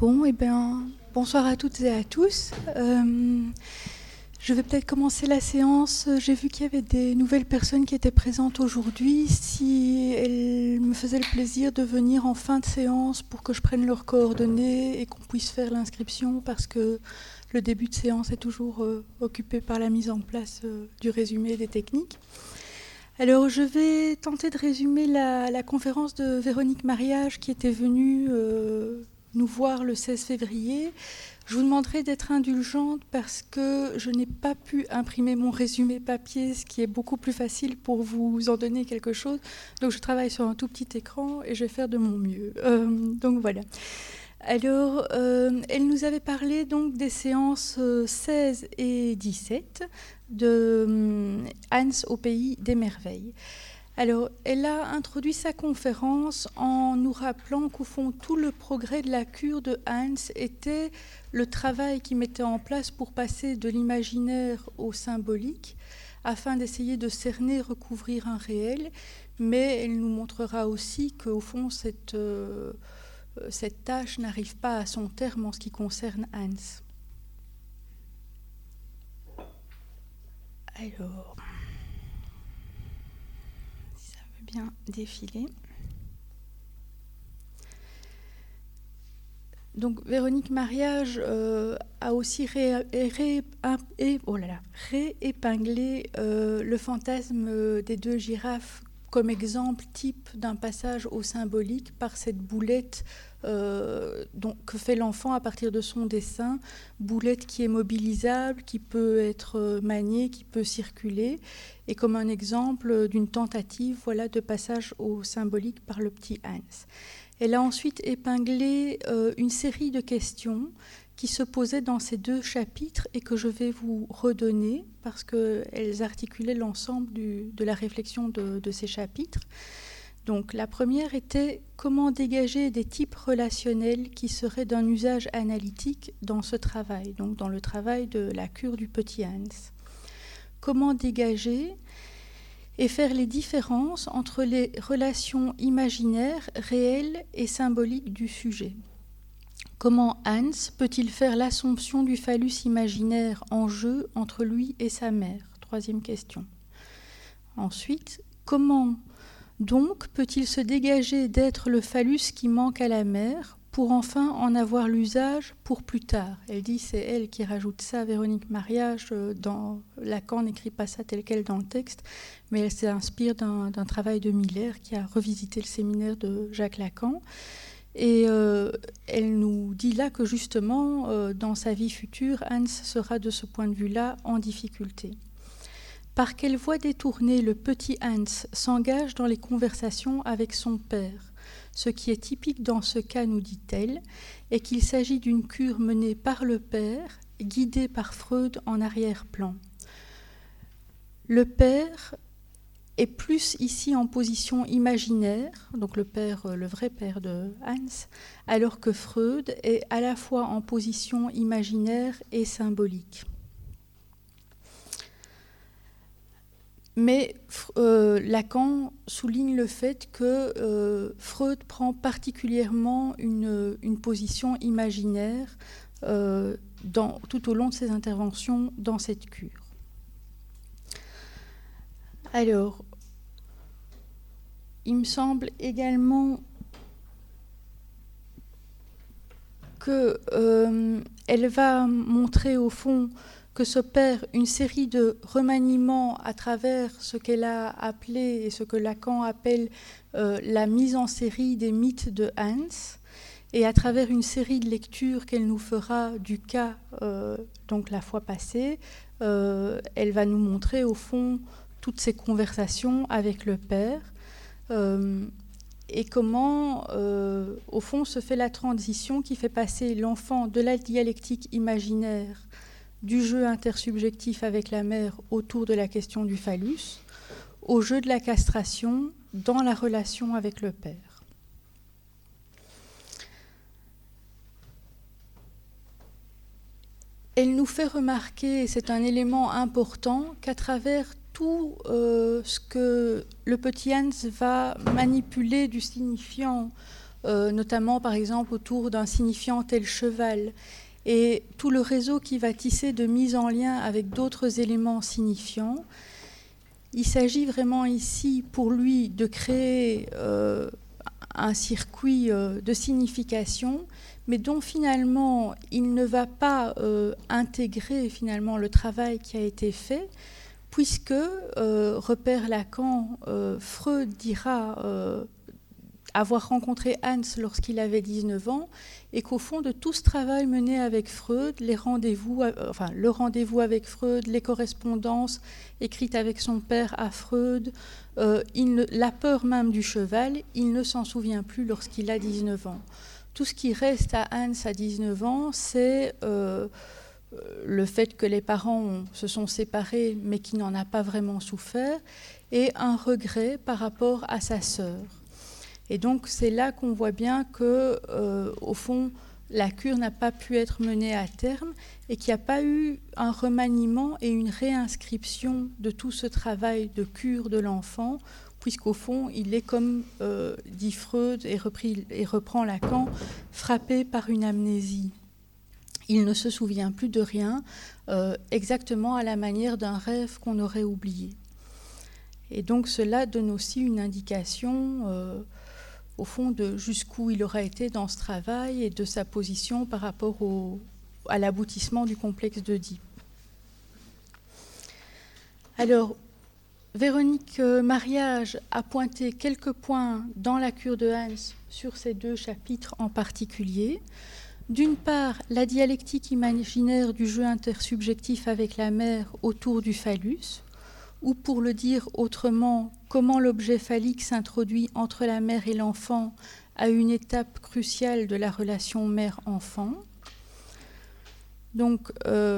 Bon, eh bien, bonsoir à toutes et à tous. Je vais peut-être commencer la séance. J'ai vu qu'il y avait des nouvelles personnes qui étaient présentes aujourd'hui. Si elles me faisaient le plaisir de venir en fin de séance pour que je prenne leurs coordonnées et qu'on puisse faire l'inscription, parce que le début de séance est toujours occupé par la mise en place du résumé des techniques. Alors, je vais tenter de résumer la conférence de Véronique Mariage qui était venue nous voir le 16 février. Je vous demanderai d'être indulgente parce que je n'ai pas pu imprimer mon résumé papier, ce qui est beaucoup plus facile pour vous en donner quelque chose. Donc, je travaille sur un tout petit écran et je vais faire de mon mieux. Donc, voilà. Alors, elle nous avait parlé donc des séances 16 et 17 de Hans au pays des merveilles. Alors, elle a introduit sa conférence en nous rappelant qu'au fond, tout le progrès de la cure de Hans était le travail qu'il mettait en place pour passer de l'imaginaire au symbolique, afin d'essayer de cerner, recouvrir un réel, mais elle nous montrera aussi qu'au fond, cette tâche n'arrive pas à son terme en ce qui concerne Hans. Alors, si ça veut bien défiler. Donc, Véronique Mariage a aussi réépinglé le fantasme des deux girafes comme exemple type d'un passage au symbolique par cette boulette que fait l'enfant à partir de son dessin, boulette qui est mobilisable, qui peut être maniée, qui peut circuler, et comme un exemple d'une tentative de passage au symbolique par le petit Hans. Elle a ensuite épinglé une série de questions qui se posaient dans ces deux chapitres et que je vais vous redonner parce qu'elles articulaient l'ensemble de la réflexion de ces chapitres. Donc la première était comment dégager des types relationnels qui seraient d'un usage analytique dans ce travail, donc dans le travail de la cure du petit Hans. Comment dégager et faire les différences entre les relations imaginaires, réelles et symboliques du sujet. Comment Hans peut-il faire l'assomption du phallus imaginaire en jeu entre lui et sa mère ? Troisième question. Ensuite, comment donc peut-il se dégager d'être le phallus qui manque à la mère pour enfin en avoir l'usage pour plus tard ? Elle dit, c'est elle qui rajoute ça, Véronique Mariage, Lacan n'écrit pas ça tel quel dans le texte, mais elle s'inspire d'un travail de Miller qui a revisité le séminaire de Jacques Lacan. Et elle nous dit là que justement, dans sa vie future, Hans sera de ce point de vue-là en difficulté. Par quelle voie détournée le petit Hans s'engage dans les conversations avec son père ? Ce qui est typique dans ce cas, nous dit-elle, est qu'il s'agit d'une cure menée par le père, guidée par Freud en arrière-plan. Le père est plus ici en position imaginaire, donc le vrai père de Hans, alors que Freud est à la fois en position imaginaire et symbolique. Mais Lacan souligne le fait que Freud prend particulièrement une position imaginaire tout au long de ses interventions dans cette cure. Alors, il me semble également qu'elle va montrer au fond que s'opère une série de remaniements à travers ce qu'elle a appelé et ce que Lacan appelle la mise en série des mythes de Hans, et à travers une série de lectures qu'elle nous fera du cas, donc la fois passée, elle va nous montrer au fond toutes ces conversations avec le père et comment, au fond, se fait la transition qui fait passer l'enfant de la dialectique imaginaire du jeu intersubjectif avec la mère autour de la question du phallus, au jeu de la castration dans la relation avec le père. Elle nous fait remarquer, et c'est un élément important, qu'à travers tout ce que le petit Hans va manipuler du signifiant notamment par exemple autour d'un signifiant tel cheval. Et tout le réseau qui va tisser de mise en lien avec d'autres éléments signifiants. Il s'agit vraiment ici pour lui de créer un circuit de signification, mais dont finalement il ne va pas intégrer finalement le travail qui a été fait, puisque, repère Lacan, Freud dira avoir rencontré Hans lorsqu'il avait 19 ans, et qu'au fond de tout ce travail mené avec Freud, le rendez-vous avec Freud, les correspondances écrites avec son père à Freud, la peur même du cheval, il ne s'en souvient plus lorsqu'il a 19 ans. Tout ce qui reste à Hans à 19 ans, c'est le fait que les parents se sont séparés, mais qu'il n'en a pas vraiment souffert, et un regret par rapport à sa sœur. Et donc c'est là qu'on voit bien que, au fond, la cure n'a pas pu être menée à terme et qu'il n'y a pas eu un remaniement et une réinscription de tout ce travail de cure de l'enfant, puisqu'au fond, il est, comme dit Freud et reprend Lacan, frappé par une amnésie. Il ne se souvient plus de rien, exactement à la manière d'un rêve qu'on aurait oublié. Et donc cela donne aussi une indication au fond de jusqu'où il aura été dans ce travail et de sa position par rapport à l'aboutissement du complexe d'Oedipe. Alors, Véronique Mariage a pointé quelques points dans la cure de Hans sur ces deux chapitres en particulier. D'une part, la dialectique imaginaire du jeu intersubjectif avec la mère autour du phallus, ou pour le dire autrement, comment l'objet phallique s'introduit entre la mère et l'enfant à une étape cruciale de la relation mère-enfant. Donc,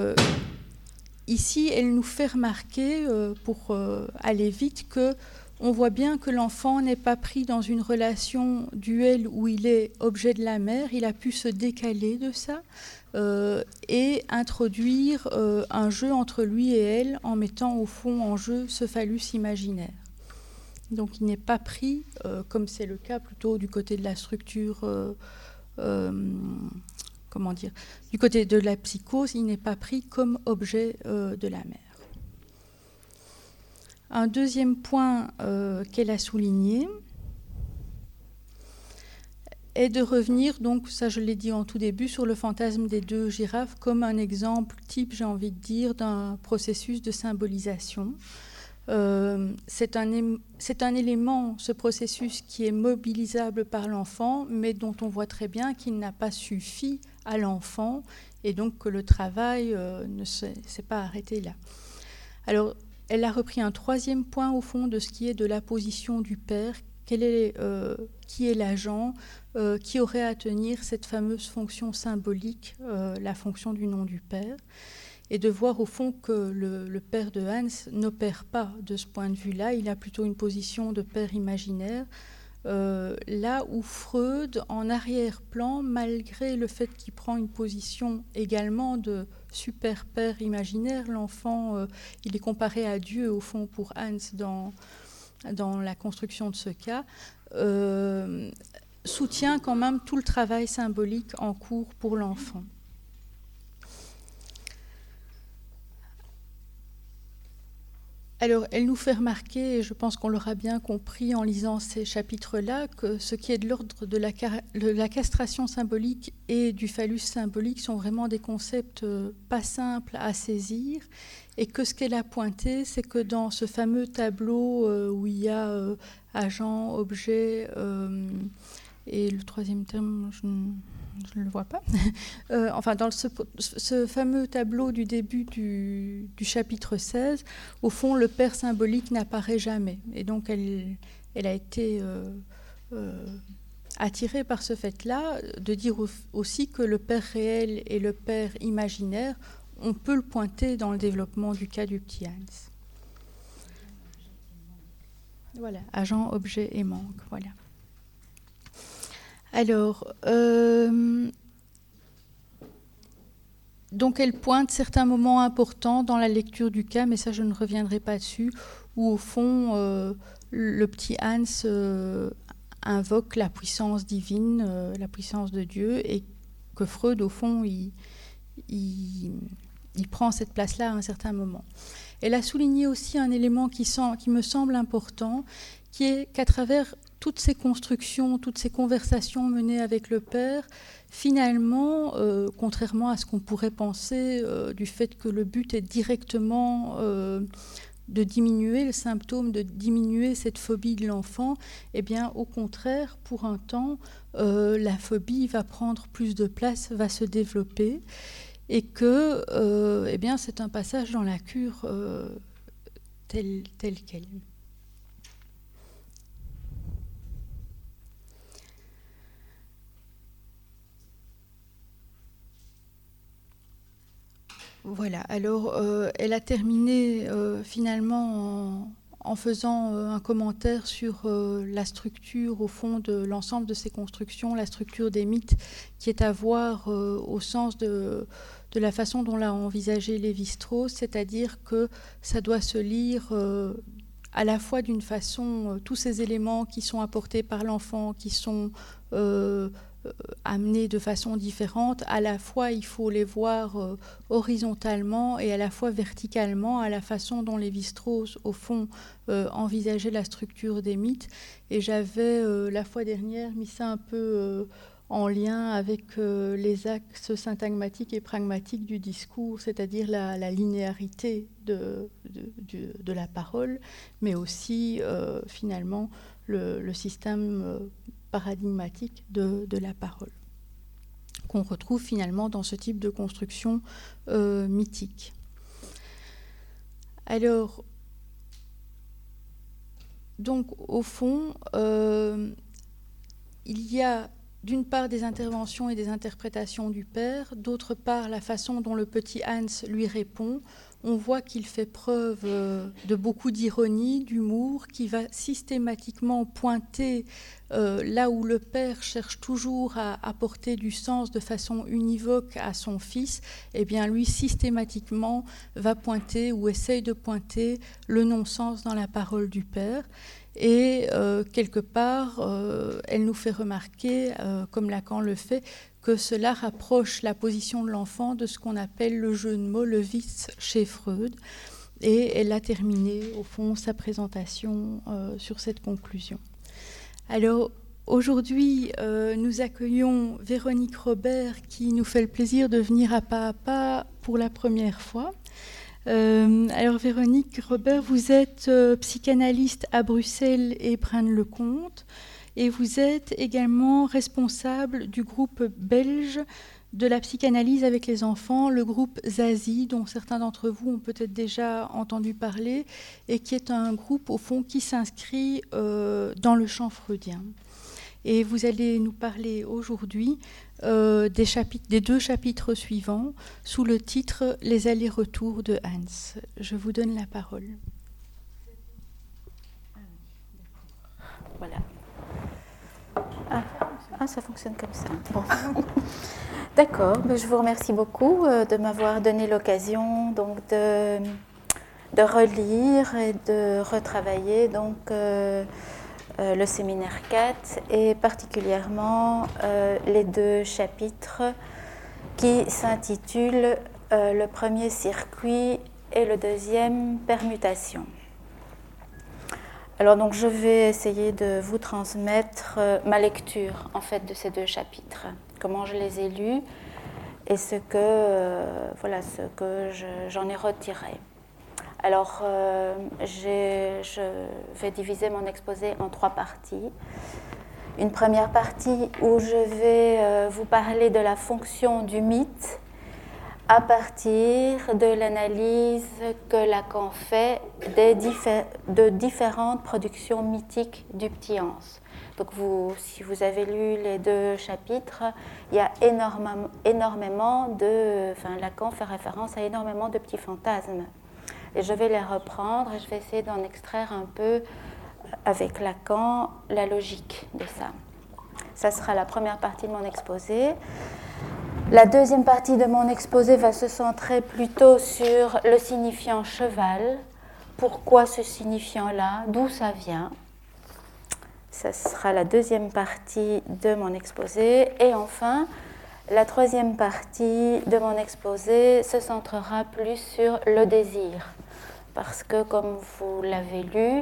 ici, elle nous fait remarquer, pour aller vite, qu'on voit bien que l'enfant n'est pas pris dans une relation duel où il est objet de la mère, il a pu se décaler de ça, et introduire un jeu entre lui et elle en mettant au fond en jeu ce phallus imaginaire. Donc il n'est pas pris, comme c'est le cas plutôt du côté de la structure, du côté de la psychose, il n'est pas pris comme objet de la mère. Un deuxième point qu'elle a souligné est de revenir, donc ça je l'ai dit en tout début, sur le fantasme des deux girafes comme un exemple type, j'ai envie de dire, d'un processus de symbolisation. C'est un élément, ce processus, qui est mobilisable par l'enfant, mais dont on voit très bien qu'il n'a pas suffi à l'enfant, et donc que le travail ne s'est pas arrêté là. Alors, elle a repris un troisième point, au fond, de ce qui est de la position du père, qui est l'agent, qui aurait à tenir cette fameuse fonction symbolique, la fonction du nom du père, et de voir au fond que le père de Hans n'opère pas de ce point de vue-là, il a plutôt une position de père imaginaire, là où Freud, en arrière-plan, malgré le fait qu'il prend une position également de super père imaginaire, l'enfant, il est comparé à Dieu au fond pour Hans dans la construction de ce cas, soutient quand même tout le travail symbolique en cours pour l'enfant. Alors, elle nous fait remarquer, et je pense qu'on l'aura bien compris en lisant ces chapitres-là, que ce qui est de l'ordre de la castration symbolique et du phallus symbolique sont vraiment des concepts pas simples à saisir, et que ce qu'elle a pointé, c'est que dans ce fameux tableau où il y a agent, objet, et le troisième terme, je ne le vois pas. Enfin, dans ce fameux tableau du début du chapitre 16, au fond, le père symbolique n'apparaît jamais. Et donc, elle a été attirée par ce fait-là, de dire aussi que le père réel et le père imaginaire, on peut le pointer dans le développement du cas du petit Hans. Voilà, agent, objet et manque, voilà. Alors, donc elle pointe certains moments importants dans la lecture du cas, mais ça je ne reviendrai pas dessus, où au fond le petit Hans invoque la puissance divine, la puissance de Dieu, et que Freud, au fond, il prend cette place-là à un certain moment. Elle a souligné aussi un élément qui me semble important, qui est qu'à travers toutes ces constructions, toutes ces conversations menées avec le père, finalement, contrairement à ce qu'on pourrait penser du fait que le but est directement de diminuer le symptôme, de diminuer cette phobie de l'enfant, eh bien, au contraire, pour un temps, la phobie va prendre plus de place, va se développer, et que eh bien, c'est un passage dans la cure tel quel. Voilà, alors elle a terminé finalement en faisant un commentaire sur la structure, au fond, de l'ensemble de ces constructions, la structure des mythes, qui est à voir au sens de la façon dont l'a envisagé Lévi-Strauss, c'est-à-dire que ça doit se lire à la fois d'une façon, tous ces éléments qui sont apportés par l'enfant, qui sont amenés de façon différente, à la fois il faut les voir horizontalement et à la fois verticalement, à la façon dont Lévi-Strauss, au fond, envisageait la structure des mythes. Et j'avais, la fois dernière, mis ça un peu en lien avec les axes syntagmatiques et pragmatiques du discours, c'est-à-dire la linéarité de la parole, mais aussi, finalement, le système paradigmatique de la parole, qu'on retrouve finalement dans ce type de construction mythique. Alors, donc, au fond, il y a d'une part des interventions et des interprétations du père, d'autre part la façon dont le petit Hans lui répond. On voit qu'il fait preuve de beaucoup d'ironie, d'humour, qui va systématiquement pointer là où le père cherche toujours à apporter du sens de façon univoque à son fils, eh bien lui systématiquement va pointer ou essaye de pointer le non-sens dans la parole du père. Et quelque part, elle nous fait remarquer, comme Lacan le fait, que cela rapproche la position de l'enfant de ce qu'on appelle le jeu de mots, le vice chez Freud. Et elle a terminé, au fond, sa présentation sur cette conclusion. Alors, aujourd'hui, nous accueillons Véronique Robert, qui nous fait le plaisir de venir à pas pour la première fois. Alors, Véronique Robert, vous êtes psychanalyste à Bruxelles et Braine-le-Comte. Et vous êtes également responsable du groupe belge de la psychanalyse avec les enfants, le groupe Zazie, dont certains d'entre vous ont peut-être déjà entendu parler, et qui est un groupe, au fond, qui s'inscrit dans le champ freudien. Et vous allez nous parler aujourd'hui des 2 chapitres suivants, sous le titre « Les allers-retours de Hans ». Je vous donne la parole. Voilà. Ah, ça fonctionne comme ça. Bon. D'accord, je vous remercie beaucoup de m'avoir donné l'occasion donc de relire et de retravailler donc, le séminaire 4 et particulièrement les 2 chapitres qui s'intitulent le premier circuit et le deuxième permutation. Alors donc je vais essayer de vous transmettre ma lecture en fait de ces 2 chapitres, comment je les ai lus et ce que j'en ai retiré. Alors je vais diviser mon exposé en 3 parties. Une première partie où je vais vous parler de la fonction du mythe à partir de l'analyse que Lacan fait de différentes productions mythiques du petit Hans. Donc si vous avez lu les 2 chapitres, il y a énormément de... Lacan fait référence à énormément de petits fantasmes. Et je vais les reprendre et je vais essayer d'en extraire un peu, avec Lacan, la logique de ça. Ça sera la première partie de mon exposé. La deuxième partie de mon exposé va se centrer plutôt sur le signifiant cheval. Pourquoi ce signifiant-là? D'où ça vient? ça sera la deuxième partie de mon exposé. Et enfin, la troisième partie de mon exposé se centrera plus sur le désir. Parce que, comme vous l'avez lu,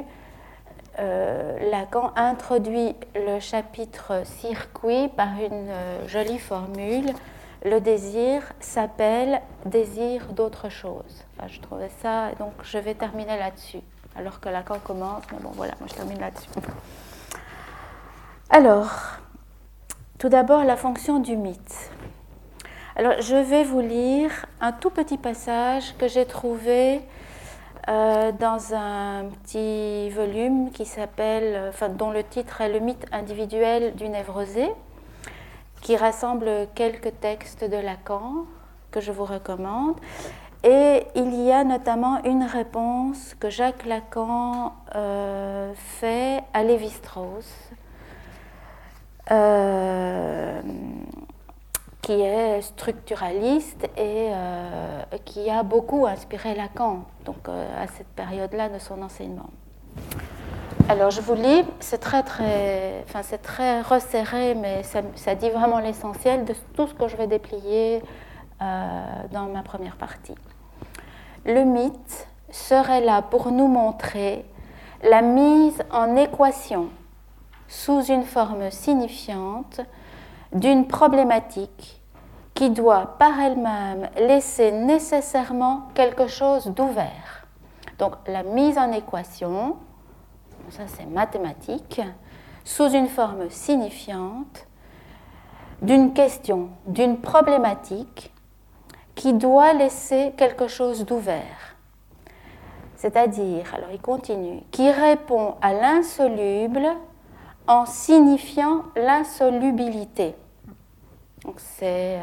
Lacan introduit le chapitre circuit par une jolie formule. Le désir s'appelle désir d'autre chose. Enfin, je trouvais ça, donc je vais terminer là-dessus. Alors que Lacan commence, mais bon voilà, moi je termine là-dessus. Alors, tout d'abord la fonction du mythe. Alors, je vais vous lire un tout petit passage que j'ai trouvé dans un petit volume qui s'appelle, dont le titre est Le mythe individuel du névrosé, qui rassemble quelques textes de Lacan que je vous recommande. Et il y a notamment une réponse que Jacques Lacan fait à Lévi-Strauss, qui est structuraliste et qui a beaucoup inspiré Lacan, donc à cette période-là de son enseignement. Alors je vous lis, c'est très resserré, mais ça dit vraiment l'essentiel de tout ce que je vais déplier dans ma première partie. Le mythe serait là pour nous montrer la mise en équation sous une forme signifiante d'une problématique qui doit par elle-même laisser nécessairement quelque chose d'ouvert. Donc la mise en équation, ça c'est mathématique, sous une forme signifiante d'une question, d'une problématique qui doit laisser quelque chose d'ouvert. C'est-à-dire, alors il continue, qui répond à l'insoluble en signifiant l'insolubilité. Donc c'est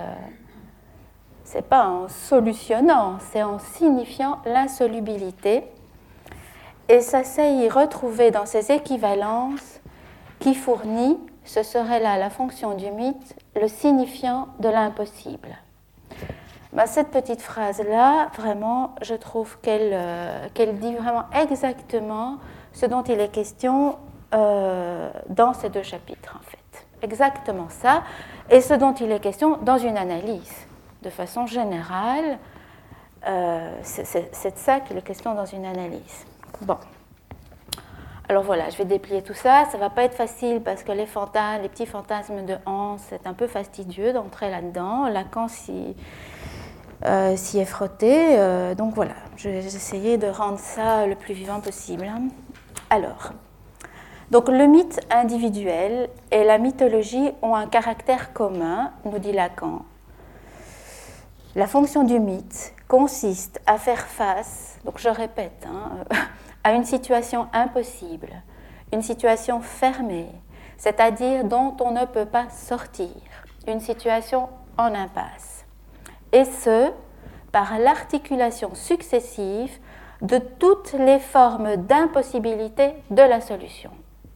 pas en solutionnant, c'est en signifiant l'insolubilité. Et ça s'est y retrouvé dans ces équivalences qui fournit, ce serait là la fonction du mythe, le signifiant de l'impossible. Cette petite phrase-là, vraiment, je trouve qu'elle dit vraiment exactement ce dont il est question dans ces deux chapitres, en fait. Exactement ça, et ce dont il est question dans une analyse. De façon générale, c'est de ça qu'il est question dans une analyse. Bon. Alors voilà, je vais déplier tout ça. Ça ne va pas être facile parce que les petits fantasmes de Hans, c'est un peu fastidieux d'entrer là-dedans. Lacan s'y est frotté. Donc voilà, je vais essayer de rendre ça le plus vivant possible. Alors, donc le mythe individuel et la mythologie ont un caractère commun, nous dit Lacan. La fonction du mythe consiste à faire face, donc je répète, à une situation impossible, une situation fermée, c'est-à-dire dont on ne peut pas sortir, une situation en impasse. Et ce, par l'articulation successive de toutes les formes d'impossibilité de la solution.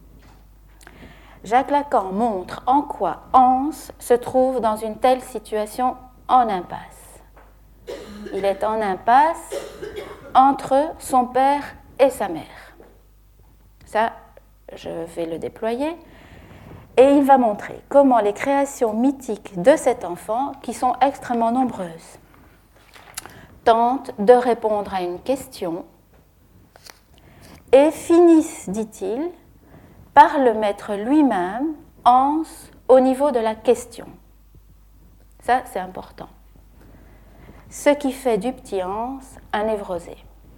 Jacques Lacan montre en quoi Hans se trouve dans une telle situation en impasse. Il est en impasse entre son père et sa mère. Ça, je vais le déployer. Et il va montrer comment les créations mythiques de cet enfant, qui sont extrêmement nombreuses, tentent de répondre à une question et finissent, dit-il, par le mettre lui-même, Hans, au niveau de la question. Ça, c'est important. Ce qui fait du petit Hans un névrosé.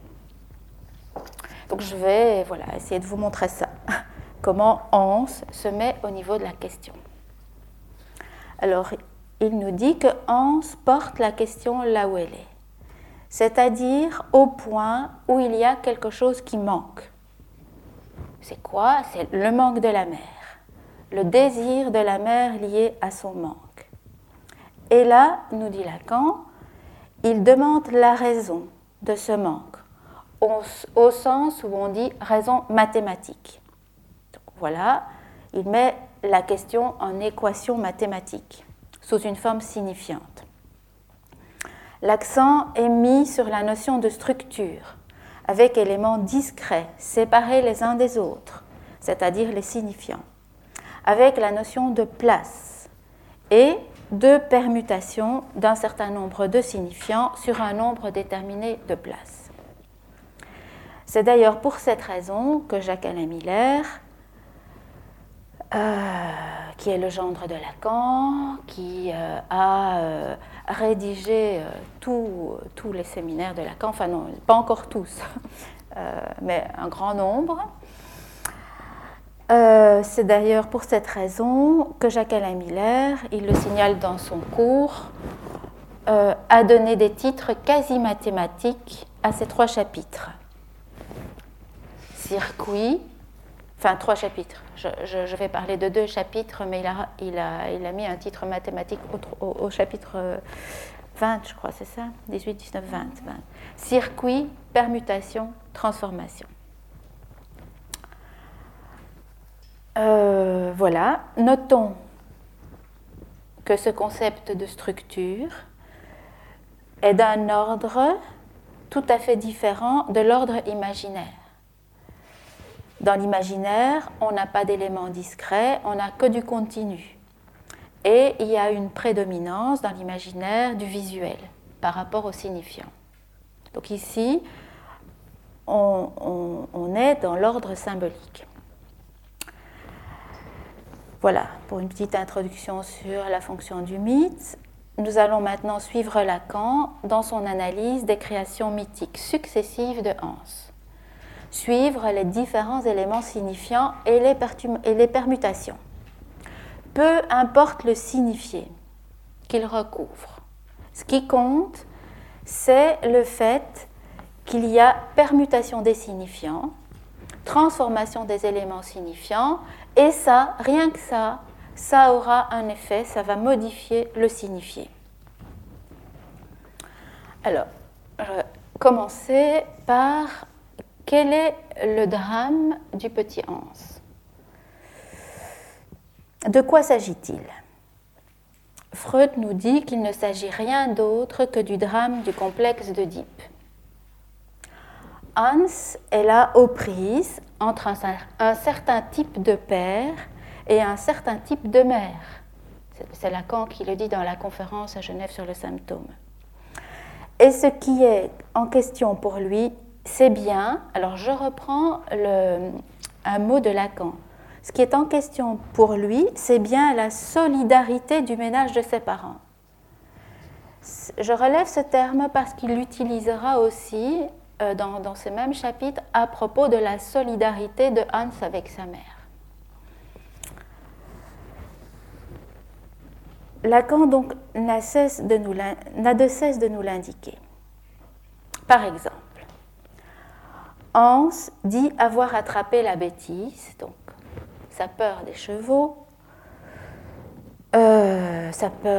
Donc je vais essayer de vous montrer ça. Comment Hans se met au niveau de la question. Alors, il nous dit que Hans porte la question là où elle est. C'est-à-dire au point où il y a quelque chose qui manque. C'est quoi ? C'est le manque de la mère. Le désir de la mère lié à son manque. Et là, nous dit Lacan, il demande la raison de ce manque, au sens où on dit raison mathématique. Donc voilà, il met la question en équation mathématique, sous une forme signifiante. L'accent est mis sur la notion de structure, avec éléments discrets, séparés les uns des autres, c'est-à-dire les signifiants, avec la notion de place et de permutation d'un certain nombre de signifiants sur un nombre déterminé de places. C'est d'ailleurs pour cette raison que Jacques-Alain Miller, qui est le gendre de Lacan, qui a rédigé tous les séminaires de Lacan, enfin non, pas encore tous, mais un grand nombre. C'est d'ailleurs pour cette raison que Jacques-Alain Miller, il le signale dans son cours, a donné des titres quasi mathématiques à ces 3 chapitres. Circuit, enfin 3 chapitres, je vais parler de 2 chapitres, mais il a mis un titre mathématique au chapitre 20, je crois, c'est ça ? 18, 19, 20. Circuit, permutation, transformation. Voilà, notons que ce concept de structure est d'un ordre tout à fait différent de l'ordre imaginaire. Dans l'imaginaire, on n'a pas d'éléments discrets, on n'a que du continu. Et il y a une prédominance dans l'imaginaire du visuel par rapport au signifiant. Donc ici, on est dans l'ordre symbolique. Voilà, pour une petite introduction sur la fonction du mythe. Nous allons maintenant suivre Lacan dans son analyse des créations mythiques successives de Hans. Suivre les différents éléments signifiants et les permutations. Peu importe le signifié qu'il recouvre. Ce qui compte, c'est le fait qu'il y a permutation des signifiants, transformation des éléments signifiants, et ça, rien que ça aura un effet, ça va modifier le signifié. Alors, commencer par quel est le drame du petit Hans ? De quoi s'agit-il ? Freud nous dit qu'il ne s'agit rien d'autre que du drame du complexe d'Oedipe. Hans est là aux prises entre un certain type de père et un certain type de mère. C'est Lacan qui le dit dans la conférence à Genève sur le symptôme. Et ce qui est en question pour lui, c'est bien, alors je reprends un mot de Lacan, ce qui est en question pour lui, c'est bien la solidarité du ménage de ses parents. Je relève ce terme parce qu'il l'utilisera aussi dans ce même chapitre à propos de la solidarité de Hans avec sa mère. Lacan donc n'a de cesse de nous l'indiquer. Par exemple, Hans dit avoir attrapé la bêtise, donc sa peur des chevaux, la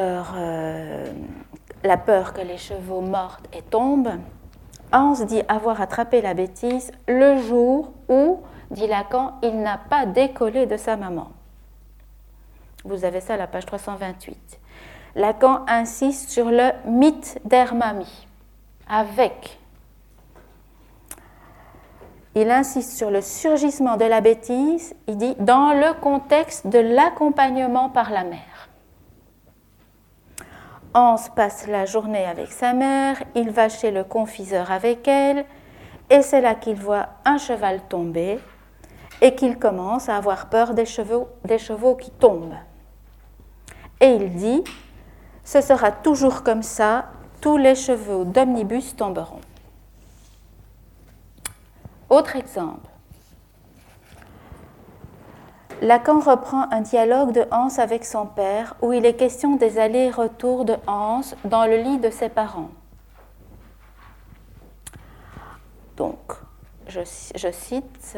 peur que les chevaux mordent et tombent. Hans dit avoir attrapé la bêtise le jour où, dit Lacan, il n'a pas décollé de sa maman. Vous avez ça à la page 328. Lacan insiste sur le mythe d'Hermamie, avec. Il insiste sur le surgissement de la bêtise, il dit, dans le contexte de l'accompagnement par la mère. Hans passe la journée avec sa mère, il va chez le confiseur avec elle, et c'est là qu'il voit un cheval tomber et qu'il commence à avoir peur des chevaux qui tombent. Et il dit, ce sera toujours comme ça, tous les chevaux d'omnibus tomberont. Autre exemple. Lacan reprend un dialogue de Hans avec son père où il est question des allers-retours de Hans dans le lit de ses parents. Donc, je cite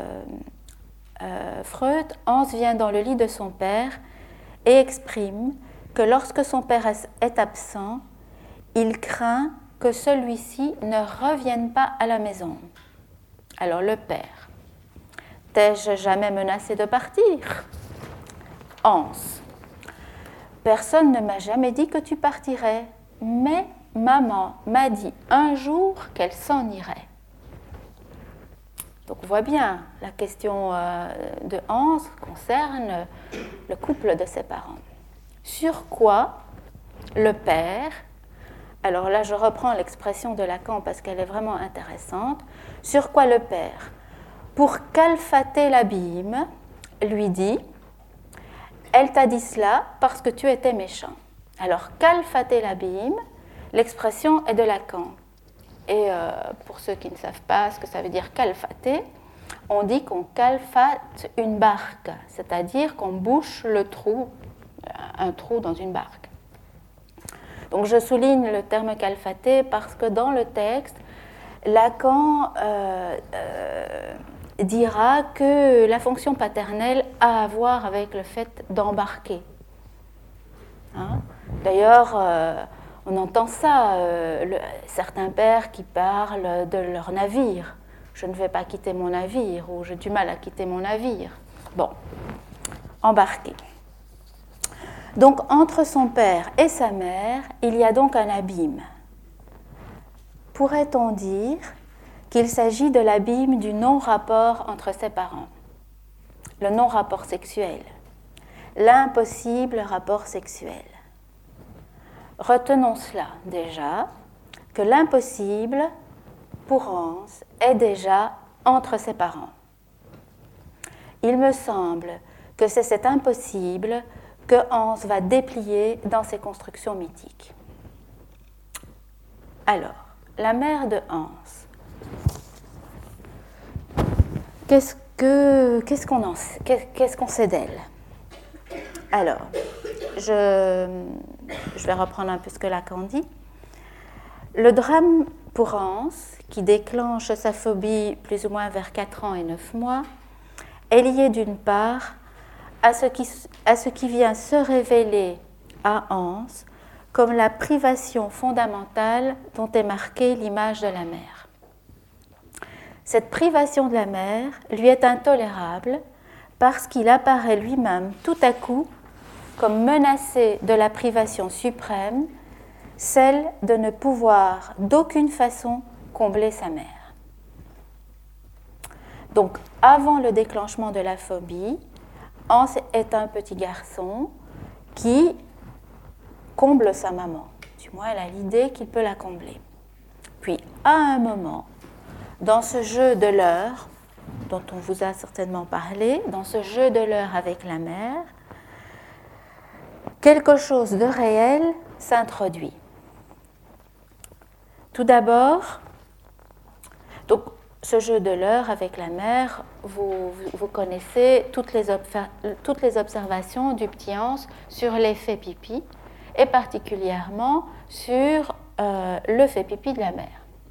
Freud, Hans vient dans le lit de son père et exprime que lorsque son père est absent, il craint que celui-ci ne revienne pas à la maison. Alors le père, t'ai-je jamais menacé de partir ? Hans, personne ne m'a jamais dit que tu partirais, mais maman m'a dit un jour qu'elle s'en irait. Donc on voit bien, la question de Hans concerne le couple de ses parents. Sur quoi le père, alors là je reprends l'expression de Lacan parce qu'elle est vraiment intéressante, sur quoi le père, pour calfater l'abîme, lui dit « Elle t'a dit cela parce que tu étais méchant ». Alors calfater l'abîme, l'expression est de Lacan. Et pour ceux qui ne savent pas ce que ça veut dire calfater, on dit qu'on calfate une barque, c'est-à-dire qu'on bouche le trou, un trou dans une barque. Donc je souligne le terme calfater parce que dans le texte, Lacan dira que la fonction paternelle a à voir avec le fait d'embarquer. Hein? D'ailleurs, on entend ça, certains pères qui parlent de leur navire. Je ne vais pas quitter mon navire, ou j'ai du mal à quitter mon navire. Bon, embarquer. Donc, entre son père et sa mère, il y a donc un abîme. Pourrait-on dire qu'il s'agit de l'abîme du non-rapport entre ses parents, le non-rapport sexuel, l'impossible rapport sexuel. Retenons cela déjà, que l'impossible, pour Hans, est déjà entre ses parents. Il me semble que c'est cet impossible que Hans va déplier dans ses constructions mythiques. Alors, la mère de Hans. Qu'est-ce qu'on sait d'elle? Alors, je vais reprendre un peu ce que Lacan dit. Le drame pour Hans, qui déclenche sa phobie plus ou moins vers 4 ans et 9 mois, est lié d'une part à ce qui vient se révéler à Hans comme la privation fondamentale dont est marquée l'image de la mère. Cette privation de la mère lui est intolérable parce qu'il apparaît lui-même tout à coup comme menacé de la privation suprême, celle de ne pouvoir d'aucune façon combler sa mère. Donc, avant le déclenchement de la phobie, Hans est un petit garçon qui comble sa maman. Du moins, elle a l'idée qu'il peut la combler. Puis, à un moment, dans ce jeu de leurre, dont on vous a certainement parlé, dans ce jeu de leurre avec la mère, quelque chose de réel s'introduit. Tout d'abord, donc, ce jeu de leurre avec la mère, vous connaissez toutes les observations du petit Hans sur l'effet pipi, et particulièrement sur le fait pipi de la mère.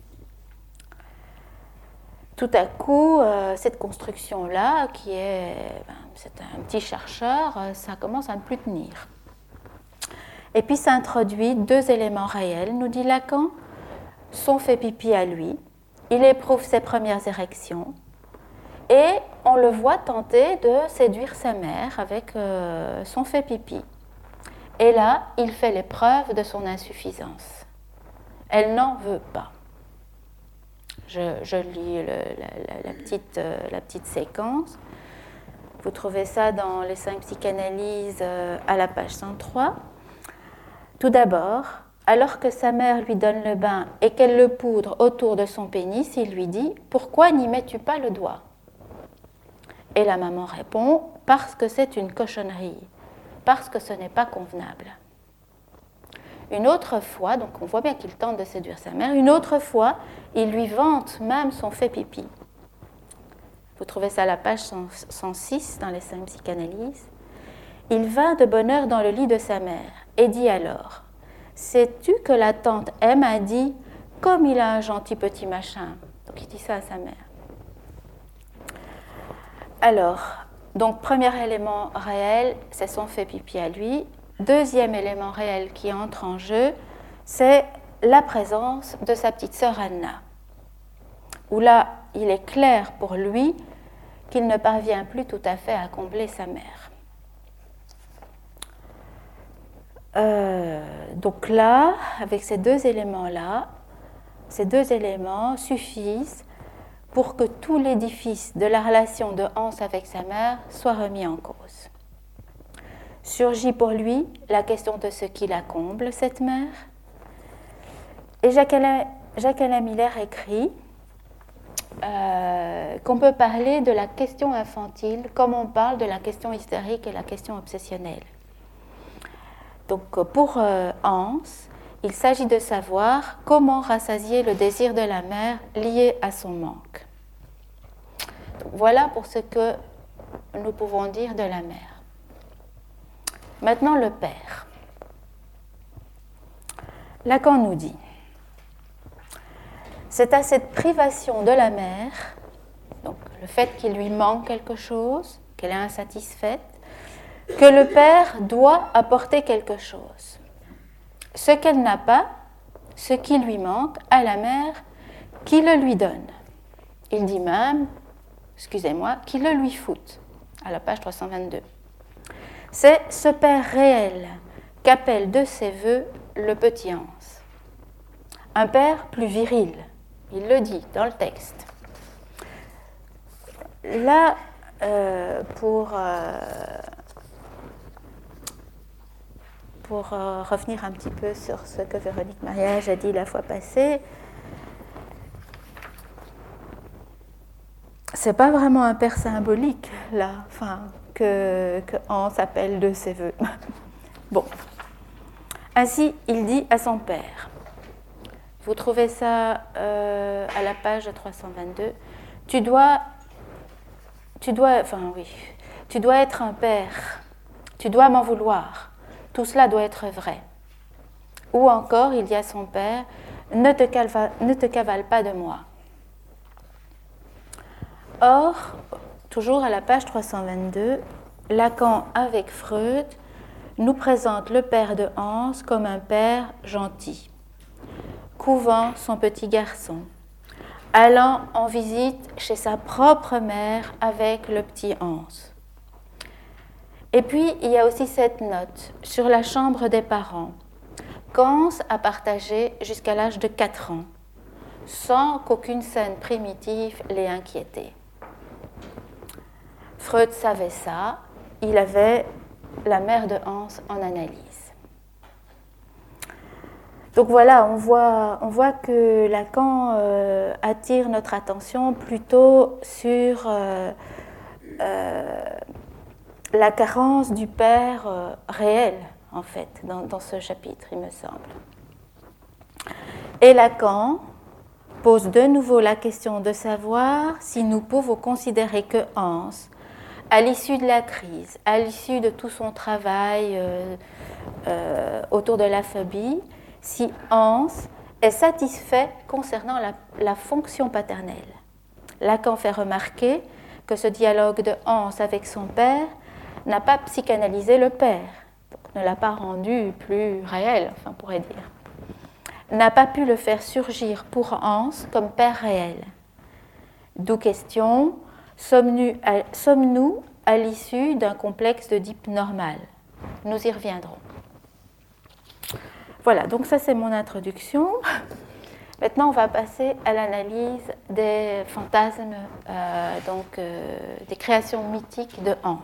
Tout à coup, cette construction-là, c'est un petit chercheur, ça commence à ne plus tenir. Et puis s'introduit 2 éléments réels, nous dit Lacan, son fait pipi à lui, il éprouve ses premières érections, et on le voit tenter de séduire sa mère avec son fait pipi. Et là, il fait l'épreuve de son insuffisance. Elle n'en veut pas. Je lis la petite séquence. Vous trouvez ça dans les 5 psychanalyses à la page 103. Tout d'abord, alors que sa mère lui donne le bain et qu'elle le poudre autour de son pénis, il lui dit « Pourquoi n'y mets-tu pas le doigt ?» Et la maman répond « Parce que c'est une cochonnerie, parce que ce n'est pas convenable. » Une autre fois, donc on voit bien qu'il tente de séduire sa mère, une autre fois, il lui vante même son fait pipi. Vous trouvez ça à la page 106 dans les 5 psychanalyses. Il vint de bonne heure dans le lit de sa mère et dit alors « Sais-tu que la tante M a dit « Comme il a un gentil petit machin ». Donc il dit ça à sa mère. Alors, donc premier élément réel, c'est son fait pipi à lui. Deuxième élément réel qui entre en jeu, c'est la présence de sa petite sœur Anna, où là, il est clair pour lui qu'il ne parvient plus tout à fait à combler sa mère. Donc là, avec ces 2 éléments-là, ces 2 éléments suffisent pour que tout l'édifice de la relation de Hans avec sa mère soit remis en cause. Surgit pour lui la question de ce qui la comble, cette mère. Et Jacques-Alain Miller écrit qu'on peut parler de la question infantile comme on parle de la question hystérique et la question obsessionnelle. Donc pour Hans, il s'agit de savoir comment rassasier le désir de la mère lié à son manque. Donc, voilà pour ce que nous pouvons dire de la mère. Maintenant le père. Lacan nous dit: c'est à cette privation de la mère, donc le fait qu'il lui manque quelque chose, qu'elle est insatisfaite, que le père doit apporter quelque chose. Ce qu'elle n'a pas, ce qui lui manque, à la mère, qui le lui donne. Il dit même, qu'il le lui foute, à la page 322. C'est ce père réel qu'appelle de ses voeux le petit Hans. Un père plus viril, il le dit dans le texte. Là, pour revenir un petit peu sur ce que Véronique Mariage a dit la fois passée, c'est pas vraiment un père symbolique, là, que Hans appelle de ses voeux. Bon. Ainsi, il dit à son père, vous trouvez ça à la page 322, tu dois être un père, tu dois m'en vouloir, tout cela doit être vrai. Ou encore, il dit à son père, ne te cavale pas de moi. Or, toujours à la page 322, Lacan avec Freud nous présente le père de Hans comme un père gentil, couvant son petit garçon, allant en visite chez sa propre mère avec le petit Hans. Et puis, il y a aussi cette note sur la chambre des parents qu'Hans a partagée jusqu'à l'âge de 4 ans, sans qu'aucune scène primitive l'ait inquiété. Freud savait ça, il avait la mère de Hans en analyse. Donc voilà, on voit que Lacan attire notre attention plutôt sur la carence du père réel, en fait, dans ce chapitre, il me semble. Et Lacan pose de nouveau la question de savoir si nous pouvons considérer que Hans, à l'issue de la crise, à l'issue de tout son travail autour de la phobie, si Hans est satisfait concernant la fonction paternelle. Lacan fait remarquer que ce dialogue de Hans avec son père n'a pas psychanalysé le père, donc ne l'a pas rendu plus réel, on pourrait dire. N'a pas pu le faire surgir pour Hans comme père réel. D'où question, sommes-nous à l'issue d'un complexe de type normal? Nous y reviendrons. Voilà, donc ça c'est mon introduction. Maintenant, on va passer à l'analyse des fantasmes, des créations mythiques de Hans.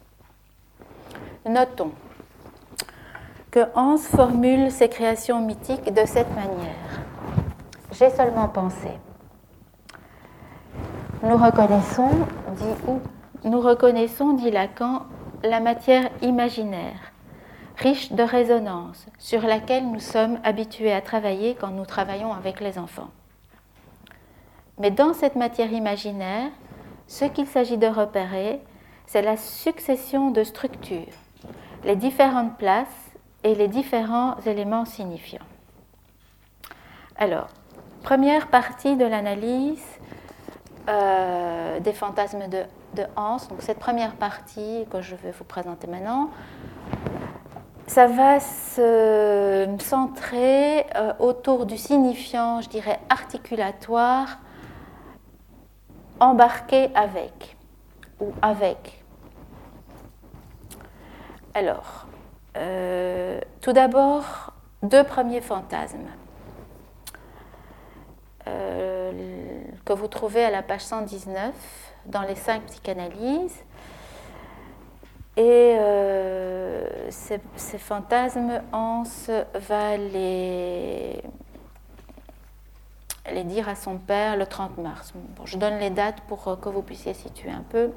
Notons que Hans formule ses créations mythiques de cette manière. J'ai seulement pensé. Nous reconnaissons, dit Lacan, la matière imaginaire, riche de résonance, sur laquelle nous sommes habitués à travailler quand nous travaillons avec les enfants. Mais dans cette matière imaginaire, ce qu'il s'agit de repérer, c'est la succession de structures, les différentes places et les différents éléments signifiants. Alors, première partie de l'analyse des fantasmes de Hans, donc cette première partie que je vais vous présenter maintenant, ça va se centrer autour du signifiant, je dirais, articulatoire, embarqué avec, ou avec. Alors, tout d'abord, 2 premiers fantasmes. que vous trouvez à la page 119 dans les 5 psychanalyses. Et ces fantasmes, Hans va les dire à son père le 30 mars. Bon, je donne les dates pour que vous puissiez situer un peu.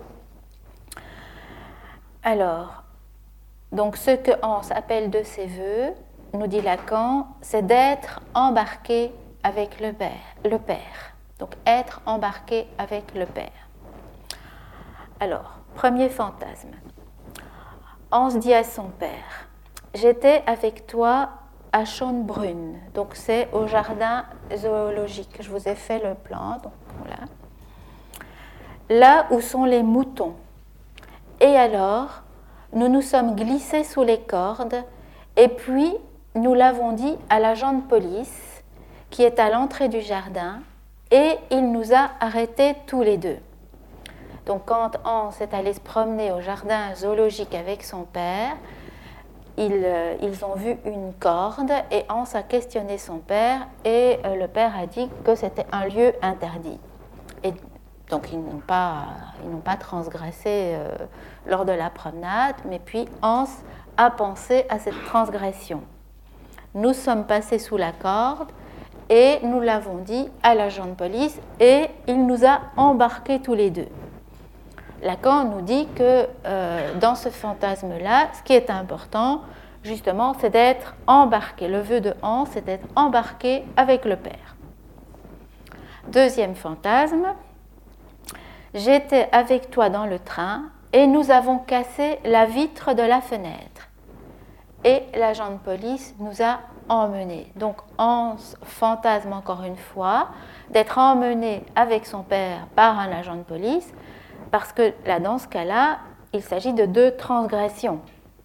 Alors, donc ce que Hans appelle de ses voeux, nous dit Lacan, c'est d'être embarqué avec le Père. Donc être embarqué avec le Père. Alors, premier fantasme. Hans dit à son père, j'étais avec toi à Schönbrunn, donc c'est au jardin zoologique. Je vous ai fait le plan, donc voilà. Là où sont les moutons. Et alors, nous nous sommes glissés sous les cordes, et puis nous l'avons dit à l'agent de police qui est à l'entrée du jardin, et il nous a arrêtés tous les deux. Donc quand Hans est allé se promener au jardin zoologique avec son père, ils ont vu une corde et Hans a questionné son père et le père a dit que c'était un lieu interdit. Et donc ils n'ont pas transgressé lors de la promenade, mais puis Hans a pensé à cette transgression. Nous sommes passés sous la corde et nous l'avons dit à l'agent de police et il nous a embarqués tous les deux. Lacan nous dit que dans ce fantasme-là, ce qui est important, justement, c'est d'être embarqué. Le vœu de Hans, c'est d'être embarqué avec le Père. Deuxième fantasme, j'étais avec toi dans le train et nous avons cassé la vitre de la fenêtre. Et l'agent de police nous a emmenés. Donc Hans fantasme encore une fois d'être emmené avec son père par un agent de police, parce que là, dans ce cas-là, il s'agit de 2 transgressions.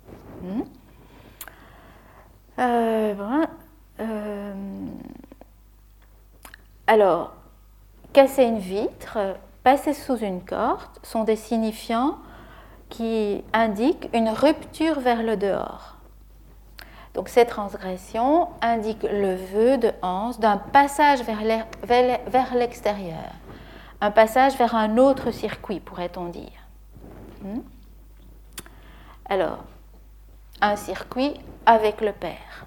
Alors, casser une vitre, passer sous une corde sont des signifiants qui indiquent une rupture vers le dehors. Donc ces transgressions indiquent le vœu de Hans d'un passage vers l'extérieur, un passage vers un autre circuit, pourrait-on dire. Alors, un circuit avec le Père.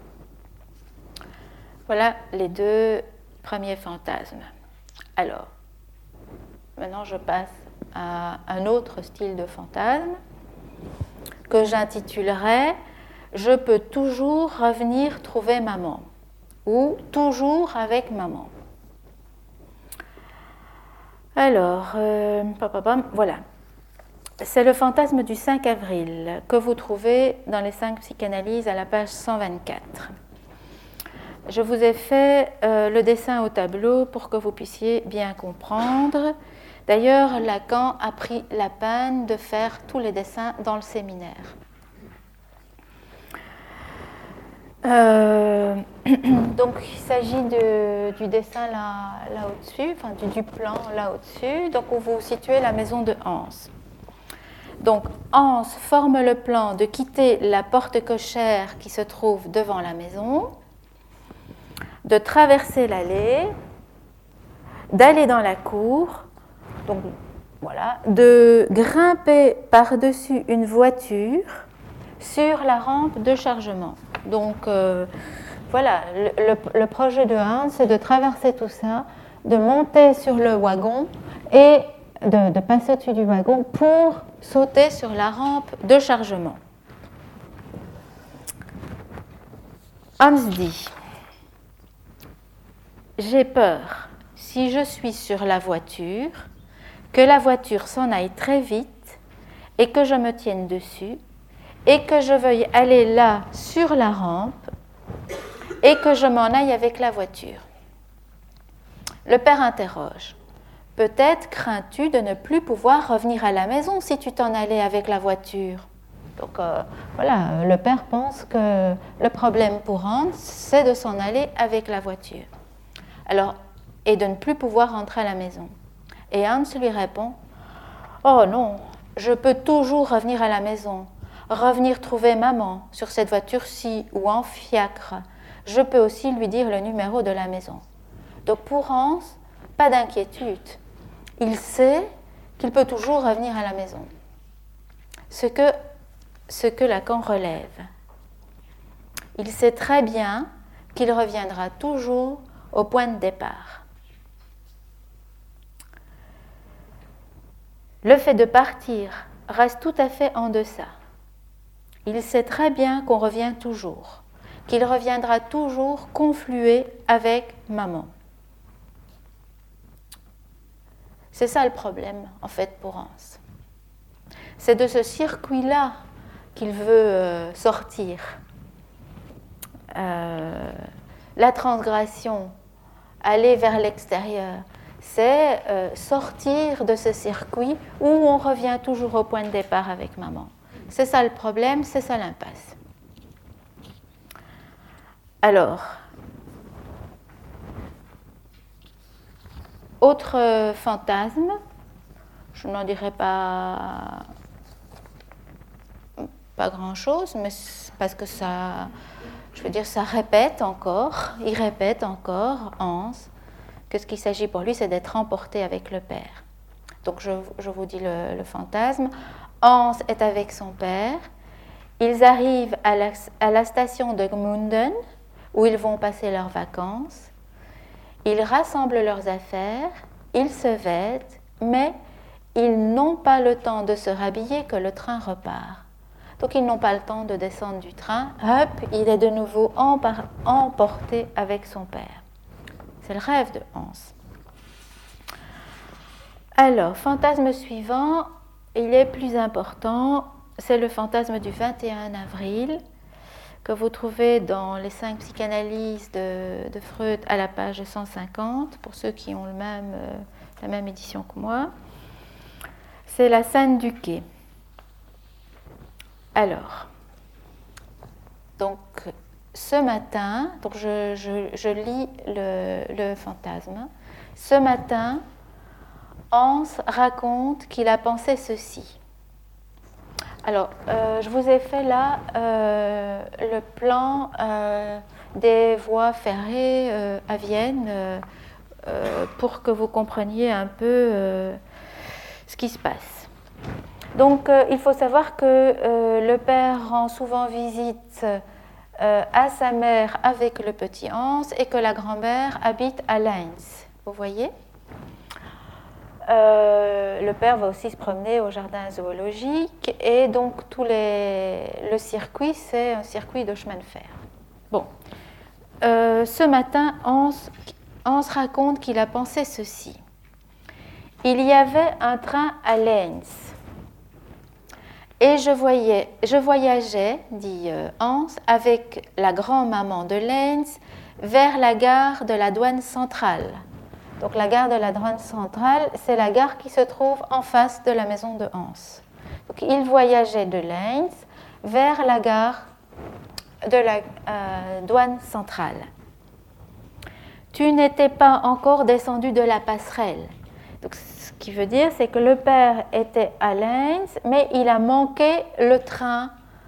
Voilà les 2 premiers fantasmes. Alors, maintenant je passe à un autre style de fantasme que j'intitulerai « Je peux toujours revenir trouver maman » ou « Toujours avec maman ». Alors, voilà. C'est le fantasme du 5 avril que vous trouvez dans les 5 psychanalyses à la page 124. Je vous ai fait le dessin au tableau pour que vous puissiez bien comprendre. D'ailleurs, Lacan a pris la peine de faire tous les dessins dans le séminaire. Donc il s'agit du dessin là au-dessus, enfin du plan là au-dessus, donc où vous situez la maison de Hans. Donc Hans forme le plan de quitter la porte cochère qui se trouve devant la maison, de traverser l'allée, d'aller dans la cour, donc voilà, de grimper par-dessus une voiture sur la rampe de chargement. Donc voilà, le projet de Hans, c'est de traverser tout ça, de monter sur le wagon et de passer au-dessus du wagon pour sauter sur la rampe de chargement. Hans dit « J'ai peur, si je suis sur la voiture, que la voiture s'en aille très vite et que je me tienne dessus, et que je veuille aller là, sur la rampe, et que je m'en aille avec la voiture. » Le père interroge. « Peut-être crains-tu de ne plus pouvoir revenir à la maison si tu t'en allais avec la voiture. » Donc voilà, le père pense que le problème pour Hans, c'est de s'en aller avec la voiture. Alors, et de ne plus pouvoir rentrer à la maison. Et Hans lui répond, « Oh non, je peux toujours revenir à la maison. Revenir trouver maman sur cette voiture-ci ou en fiacre. Je peux aussi lui dire le numéro de la maison. » Donc pour Hans, pas d'inquiétude. Il sait qu'il peut toujours revenir à la maison. Ce que Lacan relève. Il sait très bien qu'il reviendra toujours au point de départ. Le fait de partir reste tout à fait en deçà. Il sait très bien qu'on revient toujours, qu'il reviendra toujours conflué avec maman. C'est ça le problème, en fait, pour Hans. C'est de ce circuit-là qu'il veut sortir. La transgression, aller vers l'extérieur, c'est sortir de ce circuit où on revient toujours au point de départ avec maman. C'est ça le problème, c'est ça l'impasse. Alors, autre fantasme, je n'en dirai pas grand-chose, mais parce que ça, je veux dire, ça répète encore, il répète encore, Hans, que ce qu'il s'agit pour lui, c'est d'être emporté avec le père. Donc je vous dis le fantasme. Hans est avec son père. Ils arrivent à la station de Gmunden, où ils vont passer leurs vacances. Ils rassemblent leurs affaires, ils se vêtent, mais ils n'ont pas le temps de se rhabiller que le train repart. Donc ils n'ont pas le temps de descendre du train. Hop, il est de nouveau emporté avec son père. C'est le rêve de Hans. Alors, fantasme suivant, il est plus important, c'est le fantasme du 21 avril, que vous trouvez dans les 5 psychanalyses de Freud à la page 150, pour ceux qui ont la même édition que moi. C'est la scène du quai. Alors, donc ce matin, donc je lis le fantasme. Ce matin, Hans raconte qu'il a pensé ceci. Alors, je vous ai fait là le plan des voies ferrées à Vienne pour que vous compreniez un peu ce qui se passe. Donc, il faut savoir que le père rend souvent visite à sa mère avec le petit Hans et que la grand-mère habite à Linz. Vous voyez ? Le père va aussi se promener au jardin zoologique et donc le circuit, c'est un circuit de chemin de fer. Bon, ce matin, Hans raconte qu'il a pensé ceci. Il y avait un train à Linz et je voyageais, dit Hans, avec la grand-maman de Linz vers la gare de la douane centrale. Donc la gare de la douane centrale, c'est la gare qui se trouve en face de la maison de Hans. Donc il voyageait de Linz vers la gare de la douane centrale. Tu n'étais pas encore descendu de la passerelle. Donc, ce qui veut dire, c'est que le père était à Linz, mais il a manqué le train.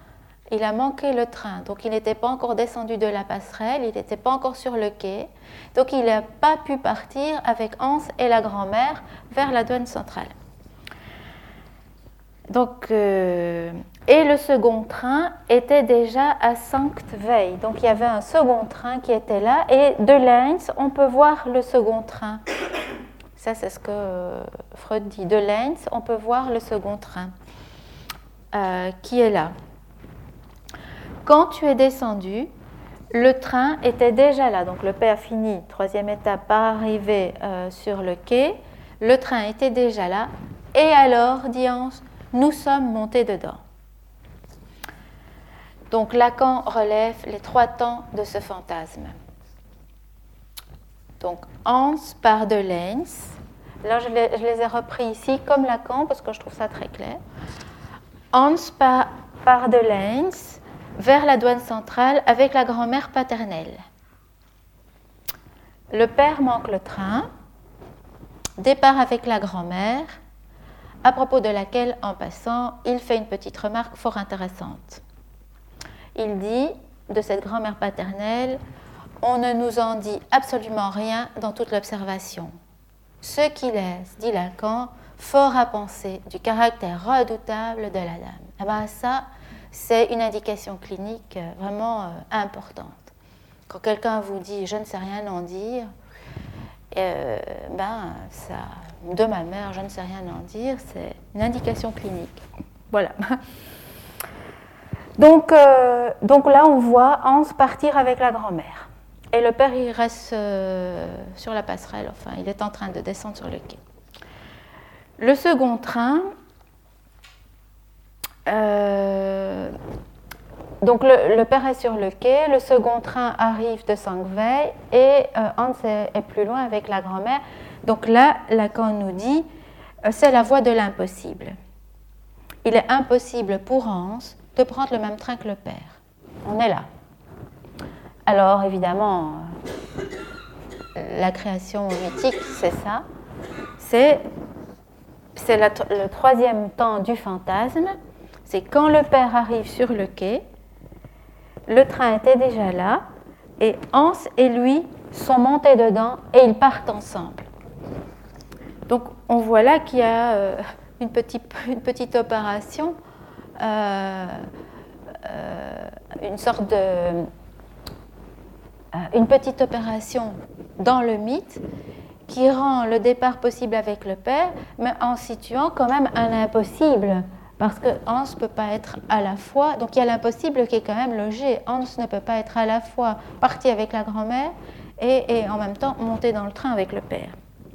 Donc il n'était pas encore descendu de la passerelle, il n'était pas encore sur le quai. Donc il n'a pas pu partir avec Hans et la grand-mère vers la douane centrale. Donc, et le second train était déjà à Sankt-Veil. Donc il y avait un second train qui était là. Et de Linz, on peut voir le second train. Ça, c'est ce que Freud dit. De Linz, on peut voir le second train qui est là. Quand tu es descendu, le train était déjà là. Donc le père finit, troisième étape, par arriver sur le quai. Le train était déjà là. Et alors, dit Hans, nous sommes montés dedans. Donc Lacan relève les 3 temps de ce fantasme. Donc Hans part de Linz. Là, je les ai repris ici comme Lacan parce que je trouve ça très clair. Hans part de Linz vers la douane centrale avec la grand-mère paternelle. Le père manque le train, départ avec la grand-mère, à propos de laquelle, en passant, il fait une petite remarque fort intéressante. Il dit de cette grand-mère paternelle, on ne nous en dit absolument rien dans toute l'observation. ce qui laisse, dit Lacan, fort à penser du caractère redoutable de la dame. Eh bien, ça, c'est une indication clinique vraiment importante. Quand quelqu'un vous dit « je ne sais rien en dire », ça, de ma mère, je ne sais rien en dire, c'est une indication clinique. Voilà. Donc là, on voit Hans partir avec la grand-mère. Et le père, il reste sur la passerelle, enfin, il est en train de descendre sur le quai. Le second train, donc le père est sur le quai, le second train arrive de Sangwei et Hans est plus loin avec la grand-mère. Donc là, Lacan nous dit, c'est la voie de l'impossible. Il est impossible pour Hans de prendre le même train que le père. On est là. Alors évidemment, la création mythique, c'est ça. C'est le troisième temps du fantasme. C'est quand le père arrive sur le quai, le train était déjà là, et Hans et lui sont montés dedans et ils partent ensemble. Donc on voit là qu'il y a une petite opération, une petite opération dans le mythe qui rend le départ possible avec le père, mais en situant quand même un impossible. Parce que Hans ne peut pas être à la fois, donc il y a l'impossible qui est quand même logé. Hans ne peut pas être à la fois parti avec la grand-mère et en même temps monter dans le train avec le père.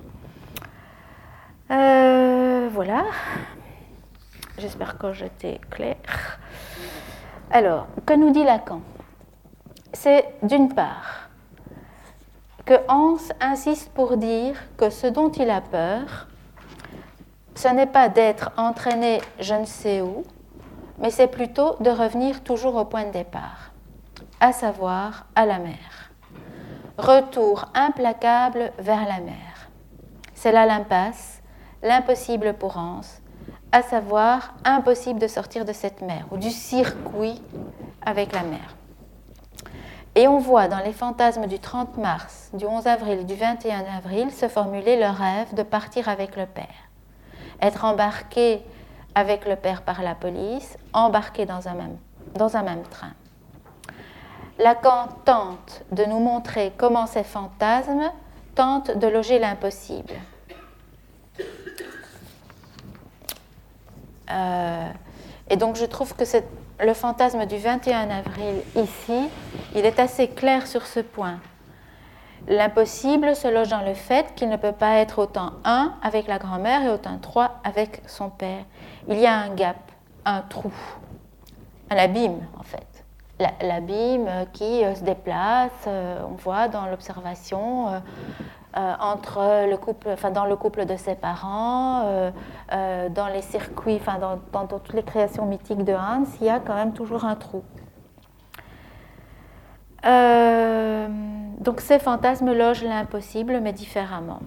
Voilà. J'espère que j'étais claire. Alors, que nous dit Lacan ? C'est d'une part que Hans insiste pour dire que ce dont il a peur, ce n'est pas d'être entraîné je ne sais où, mais c'est plutôt de revenir toujours au point de départ, à savoir à la mer. Retour implacable vers la mer. C'est là l'impasse, l'impossible pour Hans, à savoir impossible de sortir de cette mer ou du circuit avec la mer. Et on voit dans les fantasmes du 30 mars, du 11 avril et du 21 avril se formuler le rêve de partir avec le père. Être embarqué avec le père par la police, embarqué dans un même train. Lacan tente de nous montrer comment ces fantasmes tentent de loger l'impossible. Et donc je trouve que le fantasme du 21 avril ici, il est assez clair sur ce point. L'impossible se loge dans le fait qu'il ne peut pas être autant un avec la grand-mère et autant trois avec son père. Il y a un gap, un trou, un abîme en fait. L'abîme qui se déplace, on voit dans l'observation entre le couple, enfin dans le couple de ses parents, dans les circuits, enfin dans toutes les créations mythiques de Hans, il y a quand même toujours un trou. Donc ces fantasmes logent l'impossible, mais différemment.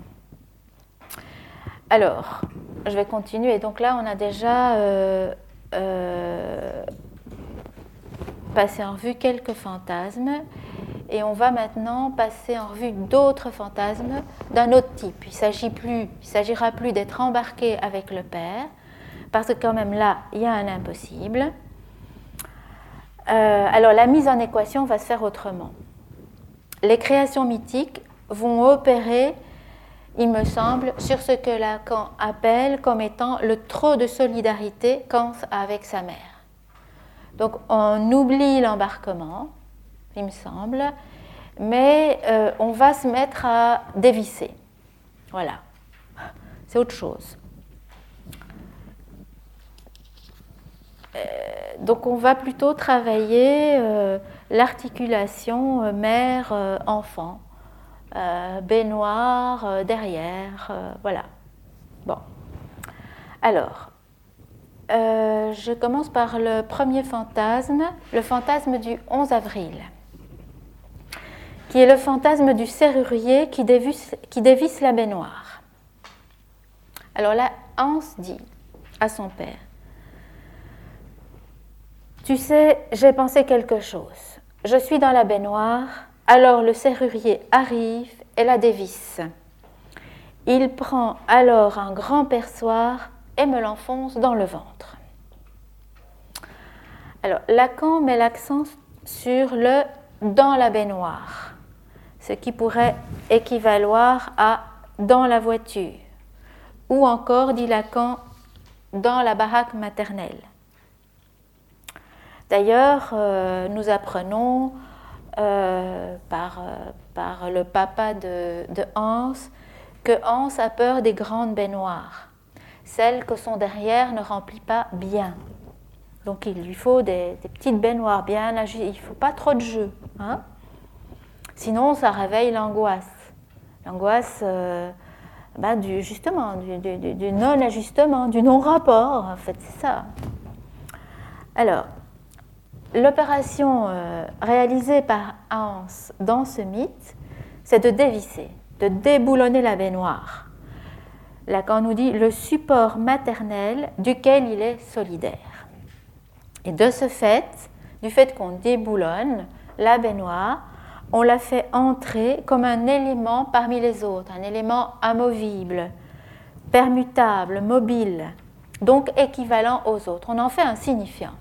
Alors, je vais continuer. Donc là, on a déjà passé en revue quelques fantasmes, et on va maintenant passer en revue d'autres fantasmes d'un autre type. Il s'agira plus d'être embarqué avec le père, parce que quand même là, il y a un impossible. Alors la mise en équation va se faire autrement. Les créations mythiques vont opérer, il me semble, sur ce que Lacan appelle comme étant le trop de solidarité qu'Hans a avec sa mère. Donc on oublie l'embarquement, il me semble, mais on va se mettre à dévisser. Voilà, c'est autre chose. Donc on va plutôt travailler l'articulation mère-enfant, baignoire derrière, voilà. Bon. Alors, je commence par le premier fantasme, le fantasme du 11 avril, qui est le fantasme du serrurier qui dévisse la baignoire. Alors là, Hans dit à son père: « Tu sais, j'ai pensé quelque chose. Je suis dans la baignoire, alors le serrurier arrive et la dévisse. Il prend alors un grand perçoir et me l'enfonce dans le ventre. Alors, Lacan met l'accent sur le « dans la baignoire », ce qui pourrait équivaloir à « dans la voiture », ou encore, dit Lacan, « dans la baraque maternelle ». D'ailleurs, nous apprenons par le papa de Hans que Hans a peur des grandes baignoires, celles que son derrière ne remplit pas bien. Donc il lui faut des petites baignoires bien agitées, il ne faut pas trop de jeu. Hein? Sinon, ça réveille l'angoisse. L'angoisse du non-ajustement, du non-rapport, en fait, c'est ça. Alors, l'opération réalisée par Hans dans ce mythe, c'est de dévisser, de déboulonner la baignoire. Lacan nous dit le support maternel duquel il est solidaire. Et de ce fait, du fait qu'on déboulonne la baignoire, on la fait entrer comme un élément parmi les autres, un élément amovible, permutable, mobile, donc équivalent aux autres. On en fait un signifiant.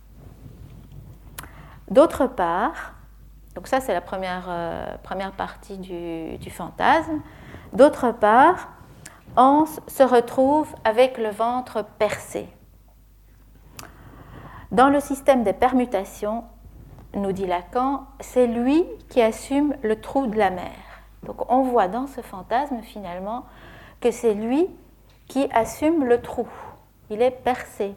D'autre part, donc ça c'est la première partie du fantasme, d'autre part, Hans se retrouve avec le ventre percé. Dans le système des permutations, nous dit Lacan, c'est lui qui assume le trou de la mère. Donc on voit dans ce fantasme finalement que c'est lui qui assume le trou. Il est percé.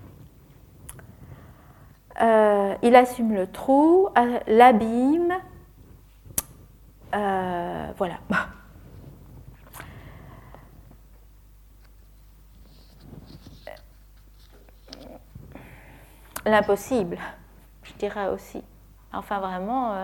Il assume le trou, l'abîme, voilà. L'impossible, je dirais aussi. Enfin, vraiment,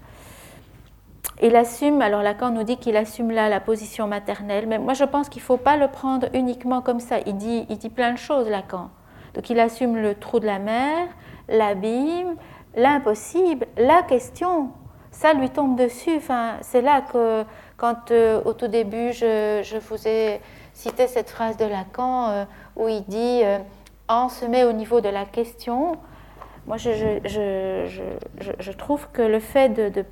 il assume, alors Lacan nous dit qu'il assume là la position maternelle, mais moi je pense qu'il ne faut pas le prendre uniquement comme ça. Il dit plein de choses, Lacan. Donc il assume le trou de la mer, l'abîme, l'impossible, la question. Ça lui tombe dessus. Enfin, c'est là que, quand au tout début, je vous ai cité cette phrase de Lacan où il dit on se met au niveau de la question. Moi, je trouve que le fait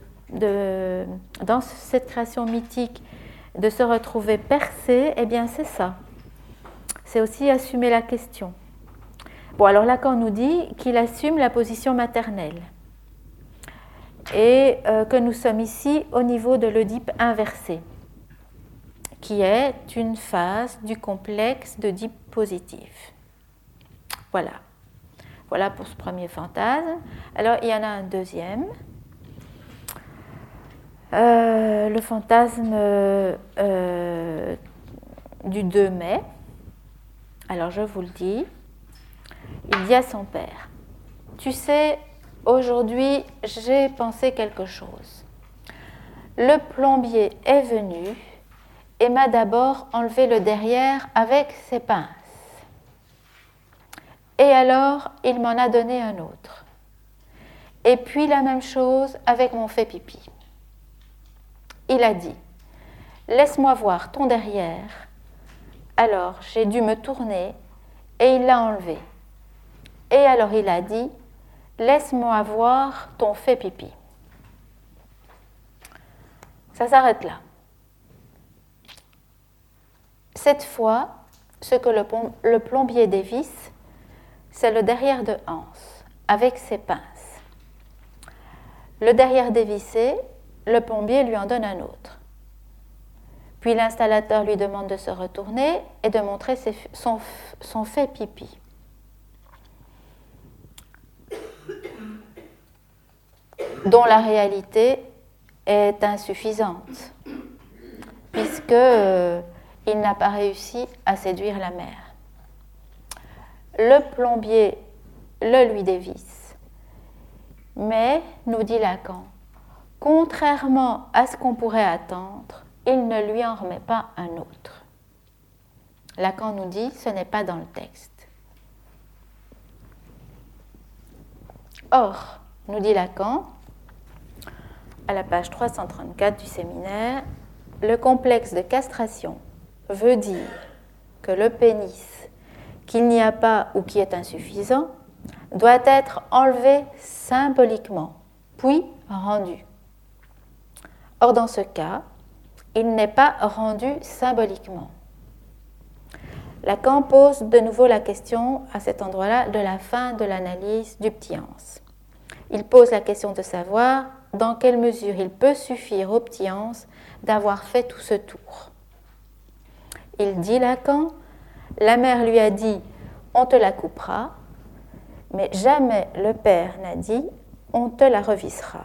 dans cette création mythique de se retrouver percé, eh bien, c'est ça. C'est aussi assumer la question. Bon, alors Lacan nous dit qu'il assume la position maternelle et que nous sommes ici au niveau de l'Oedipe inversé, qui est une phase du complexe d'Oedipe positif. Voilà. Voilà pour ce premier fantasme. Alors, il y en a un deuxième. Le fantasme du 2 mai. Alors, je vous le dis. Il dit à son père, « Tu sais, aujourd'hui, j'ai pensé quelque chose. Le plombier est venu et m'a d'abord enlevé le derrière avec ses pinces. Et alors, il m'en a donné un autre. Et puis la même chose avec mon fait pipi. Il a dit, laisse-moi voir ton derrière. Alors, j'ai dû me tourner et il l'a enlevé. Et alors, il a dit, laisse-moi voir ton fait pipi. » Ça s'arrête là. Cette fois, ce que le plombier dévisse, c'est le derrière de Hans, avec ses pinces. Le derrière dévissé, le plombier lui en donne un autre. Puis l'installateur lui demande de se retourner et de montrer son fait pipi. Dont la réalité est insuffisante, puisqu'il n'a pas réussi à séduire la mère. Le plombier le lui dévisse. Mais, nous dit Lacan, contrairement à ce qu'on pourrait attendre, il ne lui en remet pas un autre. Lacan nous dit, ce n'est pas dans le texte. Or, nous dit Lacan, à la page 334 du séminaire, le complexe de castration veut dire que le pénis qu'il n'y a pas ou qui est insuffisant doit être enlevé symboliquement, puis rendu. Or, dans ce cas, il n'est pas rendu symboliquement. Lacan pose de nouveau la question à cet endroit-là de la fin de l'analyse du petit ans. Il pose la question de savoir dans quelle mesure il peut suffire au petit ans d'avoir fait tout ce tour. Il dit Lacan, la mère lui a dit on te la coupera, mais jamais le père n'a dit on te la revissera.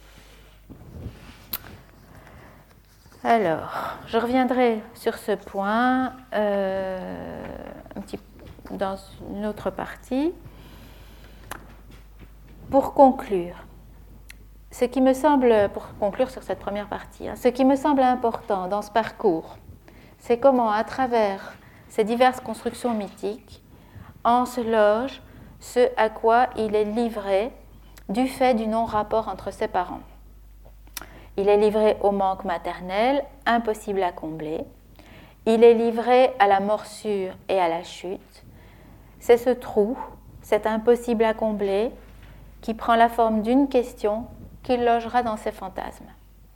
Alors, je reviendrai sur ce point dans une autre partie. Pour conclure, pour conclure sur cette première partie, ce qui me semble important dans ce parcours, c'est comment, à travers ces diverses constructions mythiques, Hans loge ce à quoi il est livré du fait du non-rapport entre ses parents. Il est livré au manque maternel, impossible à combler. Il est livré à la morsure et à la chute. C'est ce trou, cet impossible à combler, qui prend la forme d'une question qu'il logera dans ses fantasmes.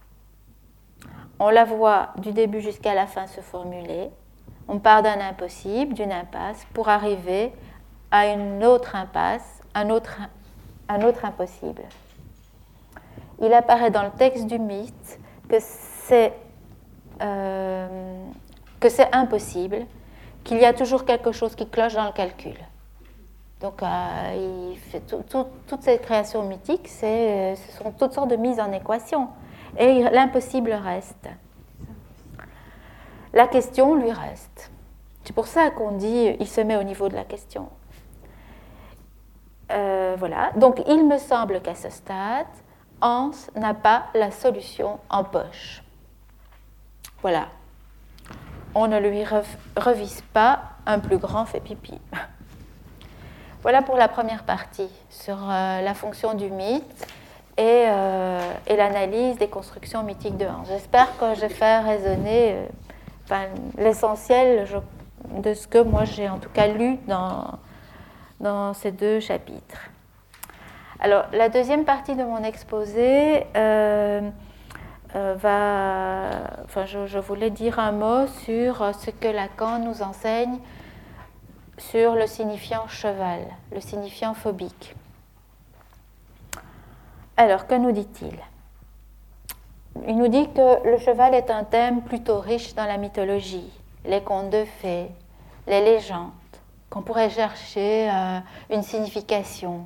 On la voit du début jusqu'à la fin se formuler. On part d'un impossible, d'une impasse, pour arriver à une autre impasse, un autre impossible. Il apparaît dans le texte du mythe que c'est impossible, qu'il y a toujours quelque chose qui cloche dans le calcul. Donc, il fait toutes ces créations mythiques, ce sont toutes sortes de mises en équation. Et l'impossible reste. La question lui reste. C'est pour ça qu'on dit il se met au niveau de la question. Voilà. Donc, il me semble qu'à ce stade, Hans n'a pas la solution en poche. Voilà. On ne lui revise pas un plus grand fait pipi. Voilà pour la première partie sur la fonction du mythe et l'analyse des constructions mythiques de Hans. J'espère que j'ai fait résonner l'essentiel de ce que moi j'ai en tout cas lu dans ces deux chapitres. Alors, la deuxième partie de mon exposé je voulais dire un mot sur ce que Lacan nous enseigne sur le signifiant cheval, le signifiant phobique. Alors, que nous dit-il ? Il nous dit que le cheval est un thème plutôt riche dans la mythologie, les contes de fées, les légendes, qu'on pourrait chercher une signification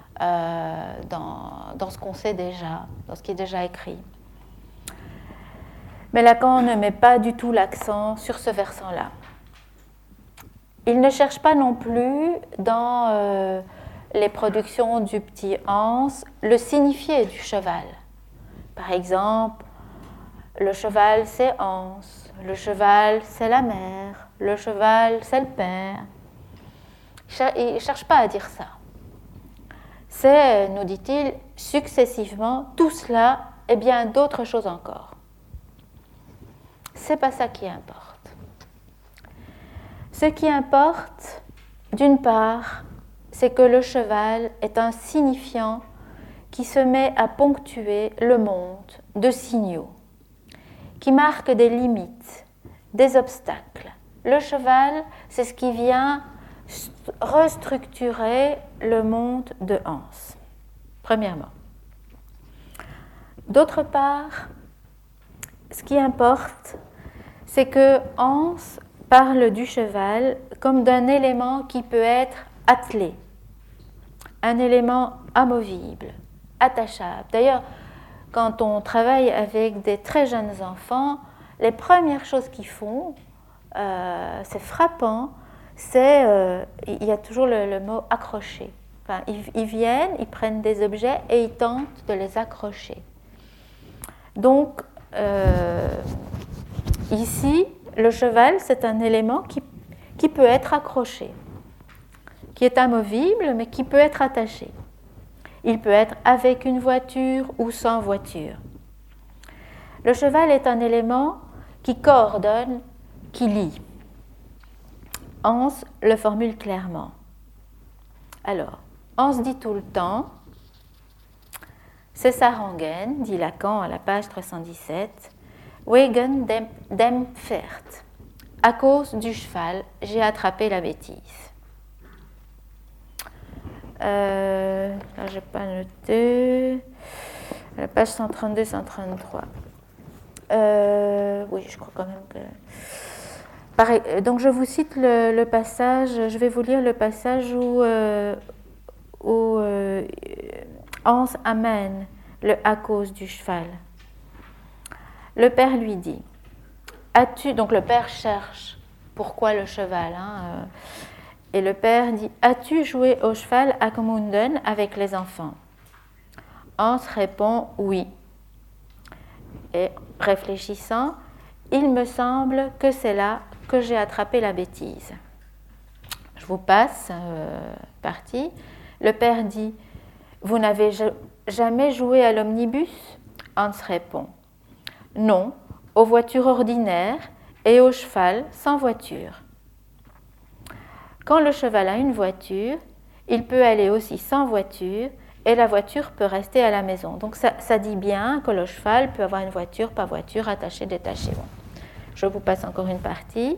dans ce qu'on sait déjà, dans ce qui est déjà écrit. Mais Lacan ne met pas du tout l'accent sur ce versant-là. Il ne cherche pas non plus dans les productions du petit Hans le signifié du cheval. Par exemple, le cheval c'est Hans, le cheval c'est la mère, le cheval c'est le père. Il ne cherche pas à dire ça. C'est, nous dit-il, successivement tout cela et bien d'autres choses encore. C'est pas ça qui importe. Ce qui importe, d'une part, c'est que le cheval est un signifiant qui se met à ponctuer le monde de signaux, qui marque des limites, des obstacles. Le cheval, c'est ce qui vient restructurer le monde de Hans, premièrement. D'autre part, ce qui importe, c'est que Hans parle du cheval comme d'un élément qui peut être attelé, un élément amovible, attachable. D'ailleurs, quand on travaille avec des très jeunes enfants, les premières choses qu'ils font, c'est frappant, il y a toujours le mot accrocher. Enfin, ils viennent, ils prennent des objets et ils tentent de les accrocher. Donc, ici, le cheval, c'est un élément qui peut être accroché, qui est amovible, mais qui peut être attaché. Il peut être avec une voiture ou sans voiture. Le cheval est un élément qui coordonne, qui lit. Hans le formule clairement. Alors, Hans dit tout le temps, c'est sa rengaine, dit Lacan à la page 317, wegen dem Pferd. À cause du cheval, j'ai attrapé la bêtise. Là, je n'ai pas noté. À la page 132-133. Oui, je crois quand même que... Pareil, donc je vous cite le passage, je vais vous lire le passage où Hans amène le à cause du cheval. Le père lui dit, donc le père cherche pourquoi le cheval, et le père dit, as-tu joué au cheval à Gmunden avec les enfants? Hans répond oui. Et réfléchissant, il me semble que c'est là que j'ai attrapé la bêtise. Je vous passe partie. Le père dit, vous n'avez jamais joué à l'omnibus? Hans répond, non, aux voitures ordinaires et au cheval sans voiture. Quand le cheval a une voiture, il peut aller aussi sans voiture et la voiture peut rester à la maison. Donc ça dit bien que le cheval peut avoir une voiture, pas voiture, attachée, détachée. Bon. Je vous passe encore une partie.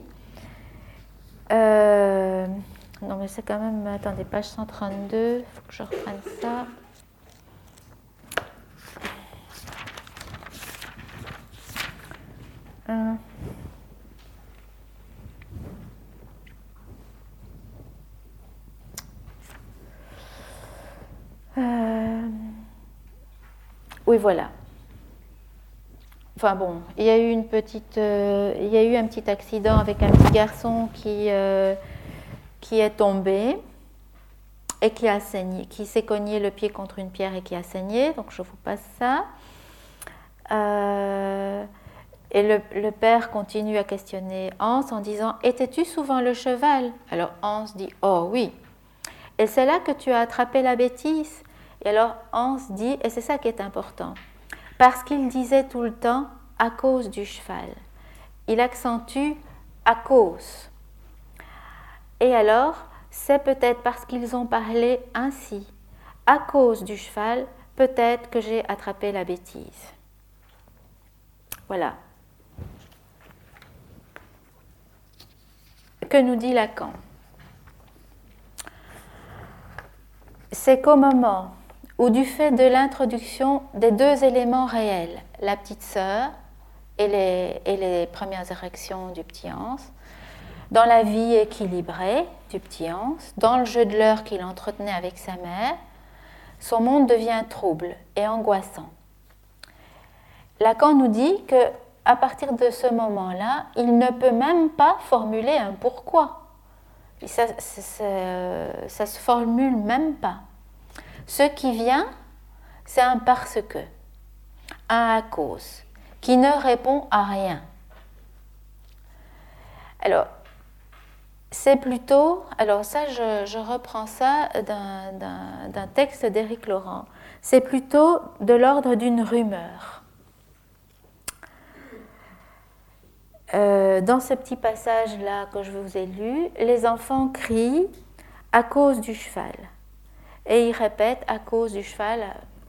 Non mais c'est quand même... Attendez, page 132, il faut que je reprenne ça. Oui, voilà. Enfin bon, il y a eu un petit accident avec un petit garçon qui est tombé et qui a saigné, qui s'est cogné le pied contre une pierre et qui a saigné. Donc je vous passe ça. Et le père continue à questionner Hans en disant « Étais-tu souvent le cheval ?» Alors Hans dit « Oh oui. » Et c'est là que tu as attrapé la bêtise. Et alors Hans dit, et c'est ça qui est important, parce qu'il disait tout le temps « à cause du cheval ». Il accentue « à cause ». Et alors, c'est peut-être parce qu'ils ont parlé ainsi. À cause du cheval, peut-être que j'ai attrapé la bêtise. Voilà. Que nous dit Lacan? C'est qu'au moment où, du fait de l'introduction des deux éléments réels, la petite sœur et les premières érections du petit Hans, dans la vie équilibrée du petit Hans, dans le jeu de l'heure qu'il entretenait avec sa mère, son monde devient trouble et angoissant. Lacan nous dit qu'à partir de ce moment-là, il ne peut même pas formuler un pourquoi. Ça se formule même pas. Ce qui vient, c'est un parce que, un à cause, qui ne répond à rien. Alors, c'est plutôt, alors ça je reprends ça d'un texte d'Éric Laurent, c'est plutôt de l'ordre d'une rumeur. Dans ce petit passage-là que je vous ai lu, les enfants crient « à cause du cheval ». Et ils répètent « à cause du cheval ».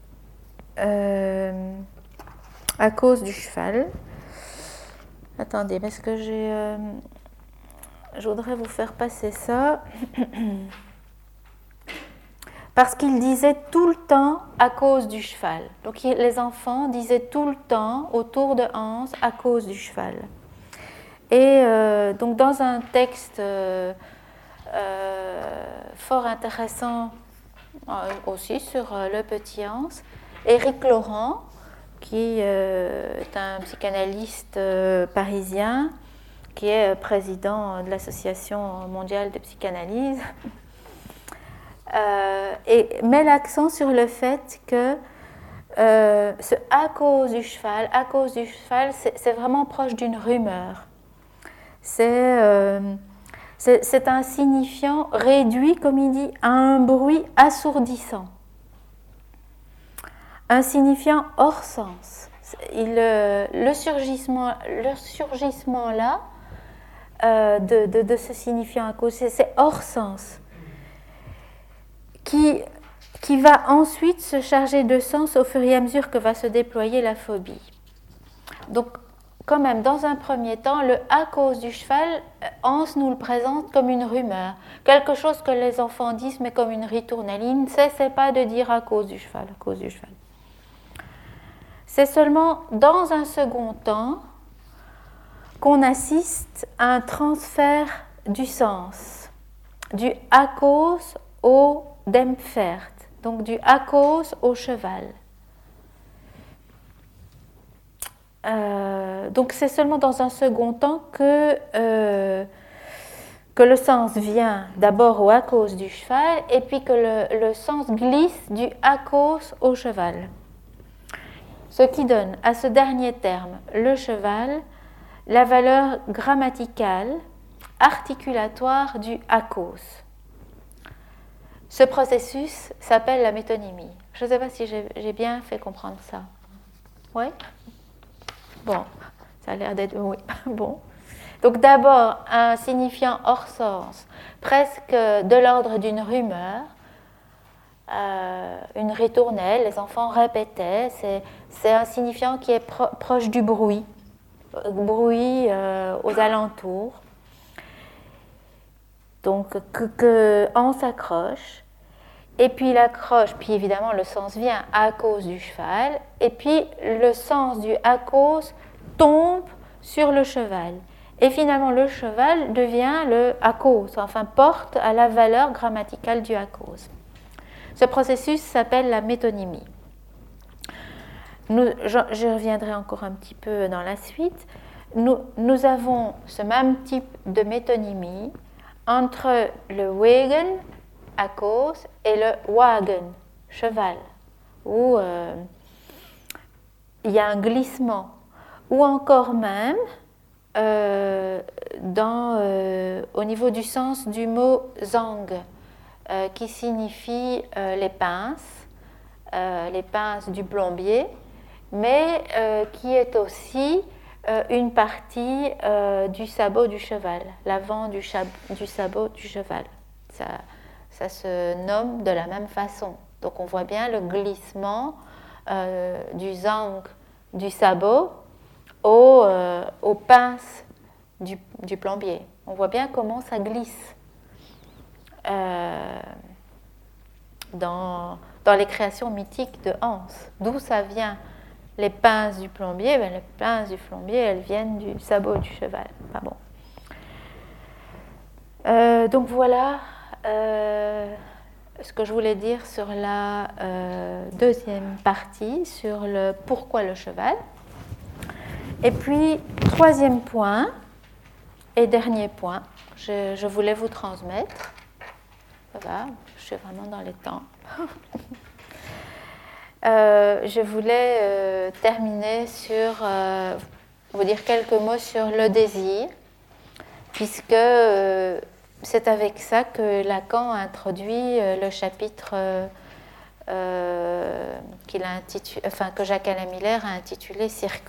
À cause du cheval. Attendez, parce que je voudrais vous faire passer ça. Parce qu'ils disaient tout le temps « à cause du cheval ». Donc les enfants disaient tout le temps autour de Hans « à cause du cheval ». Et donc dans un texte fort intéressant aussi sur le petit Hans, Éric Laurent, qui est un psychanalyste parisien, qui est président de l'Association mondiale de psychanalyse, et met l'accent sur le fait que ce « à cause du cheval », c'est vraiment proche d'une rumeur. C'est un signifiant réduit, comme il dit, à un bruit assourdissant. Un signifiant hors sens. Le surgissement là de ce signifiant à cause, c'est hors sens, qui va ensuite se charger de sens au fur et à mesure que va se déployer la phobie. Donc, quand même, dans un premier temps, le à cause du cheval, Hans nous le présente comme une rumeur, quelque chose que les enfants disent, mais comme une ritournelle. Il ne cessait pas de dire à cause du cheval, à cause du cheval. C'est seulement dans un second temps qu'on assiste à un transfert du sens, du à cause au dem Pferd, donc du à cause au cheval. Donc c'est seulement dans un second temps que le sens vient d'abord au à cause du cheval et puis que le sens glisse du à cause au cheval. Ce qui donne à ce dernier terme, le cheval, la valeur grammaticale, articulatoire du à cause. Ce processus s'appelle la métonymie. Je ne sais pas si j'ai bien fait comprendre ça. Oui ? Bon, ça a l'air d'être... Oui, bon. Donc d'abord, un signifiant hors sens, presque de l'ordre d'une rumeur, une ritournelle, les enfants répétaient, c'est un signifiant qui est proche du bruit aux alentours. Donc que on s'accroche, et puis il accroche, puis évidemment le sens vient à cause du cheval, et puis le sens du à cause tombe sur le cheval. Et finalement le cheval devient le à cause, enfin porte à la valeur grammaticale du à cause. Ce processus s'appelle la métonymie. Je reviendrai encore un petit peu dans la suite. Nous avons ce même type de métonymie entre le Wegen, à cause, et le Wagen, cheval, où il y a un glissement, ou encore même au niveau du sens du mot Zang, qui signifie les pinces du plombier, mais qui est aussi une partie du sabot du cheval, l'avant du sabot du cheval. Ça se nomme de la même façon. Donc on voit bien le glissement du zang du sabot aux pinces du plombier. On voit bien comment ça glisse dans les créations mythiques de Hans. D'où ça vient? Les pinces du plombier, les pinces du plombier, elles viennent du sabot du cheval. Enfin bon. Donc voilà ce que je voulais dire sur la deuxième partie, sur le pourquoi le cheval. Et puis, troisième point et dernier point, je voulais vous transmettre. Ça va, je suis vraiment dans les temps. Je voulais terminer sur, vous dire quelques mots sur le désir, puisque c'est avec ça que Lacan a introduit le chapitre que Jacques-Alain Miller a intitulé « Circuit ».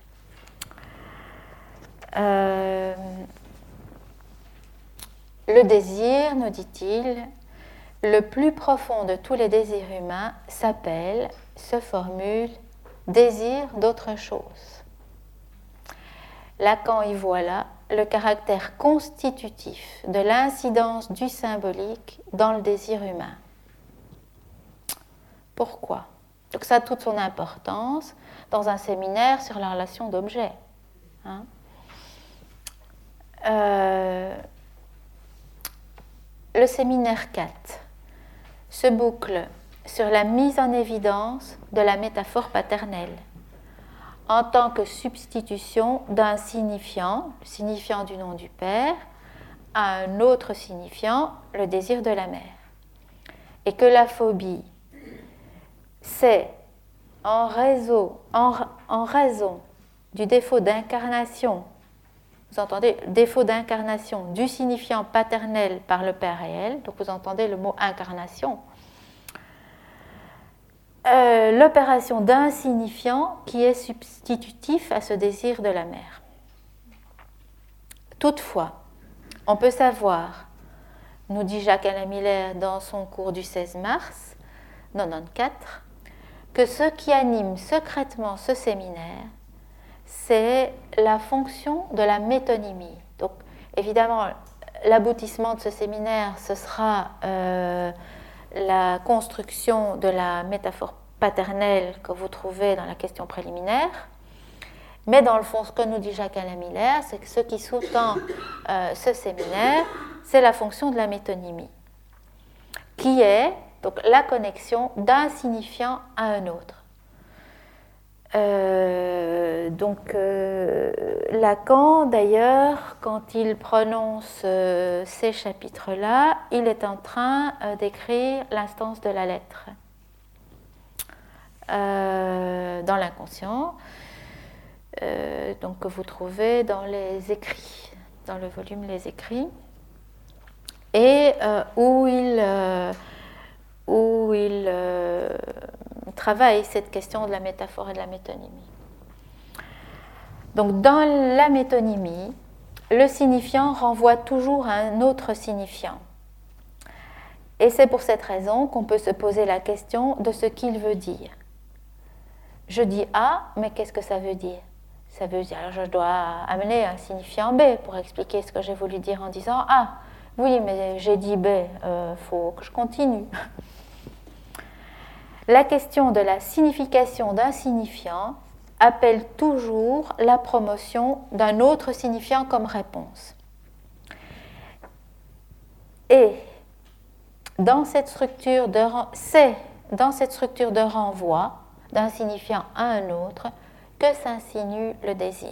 Le désir, nous dit-il, le plus profond de tous les désirs humains s'appelle, se formule, désir d'autre chose. Lacan y voit là le caractère constitutif de l'incidence du symbolique dans le désir humain. Pourquoi? Donc ça a toute son importance dans un séminaire sur la relation d'objets. Hein? Le séminaire 4 se boucle sur la mise en évidence de la métaphore paternelle en tant que substitution d'un signifiant, le signifiant du nom du père, à un autre signifiant, le désir de la mère. Et que la phobie, c'est en raison du défaut d'incarnation, vous entendez, défaut d'incarnation du signifiant paternel par le père réel, donc vous entendez le mot incarnation, l'opération d'un signifiant qui est substitutif à ce désir de la mère. Toutefois, on peut savoir, nous dit Jacques-Alain Miller dans son cours du 16 mars 1994, que ce qui anime secrètement ce séminaire, c'est la fonction de la métonymie. Donc, évidemment, l'aboutissement de ce séminaire, ce sera la construction de la métaphore paternelle que vous trouvez dans la question préliminaire. Mais dans le fond, ce que nous dit Jacques-Alain Miller, c'est que ce qui sous-tend ce séminaire, c'est la fonction de la métonymie, qui est donc la connexion d'un signifiant à un autre. Lacan, d'ailleurs, quand il prononce ces chapitres-là, il est en train d'écrire l'instance de la lettre dans l'inconscient, donc que vous trouvez dans les écrits, dans le volume Les Écrits, et où il travaille cette question de la métaphore et de la métonymie. Donc, dans la métonymie, le signifiant renvoie toujours à un autre signifiant. Et c'est pour cette raison qu'on peut se poser la question de ce qu'il veut dire. Je dis A, mais qu'est-ce que ça veut dire? Ça veut dire, alors je dois amener un signifiant B pour expliquer ce que j'ai voulu dire en disant A. Oui, mais j'ai dit B, faut que je continue. La question de la signification d'un signifiant appelle toujours la promotion d'un autre signifiant comme réponse. Et dans cette structure de renvoi d'un signifiant à un autre que s'insinue le désir.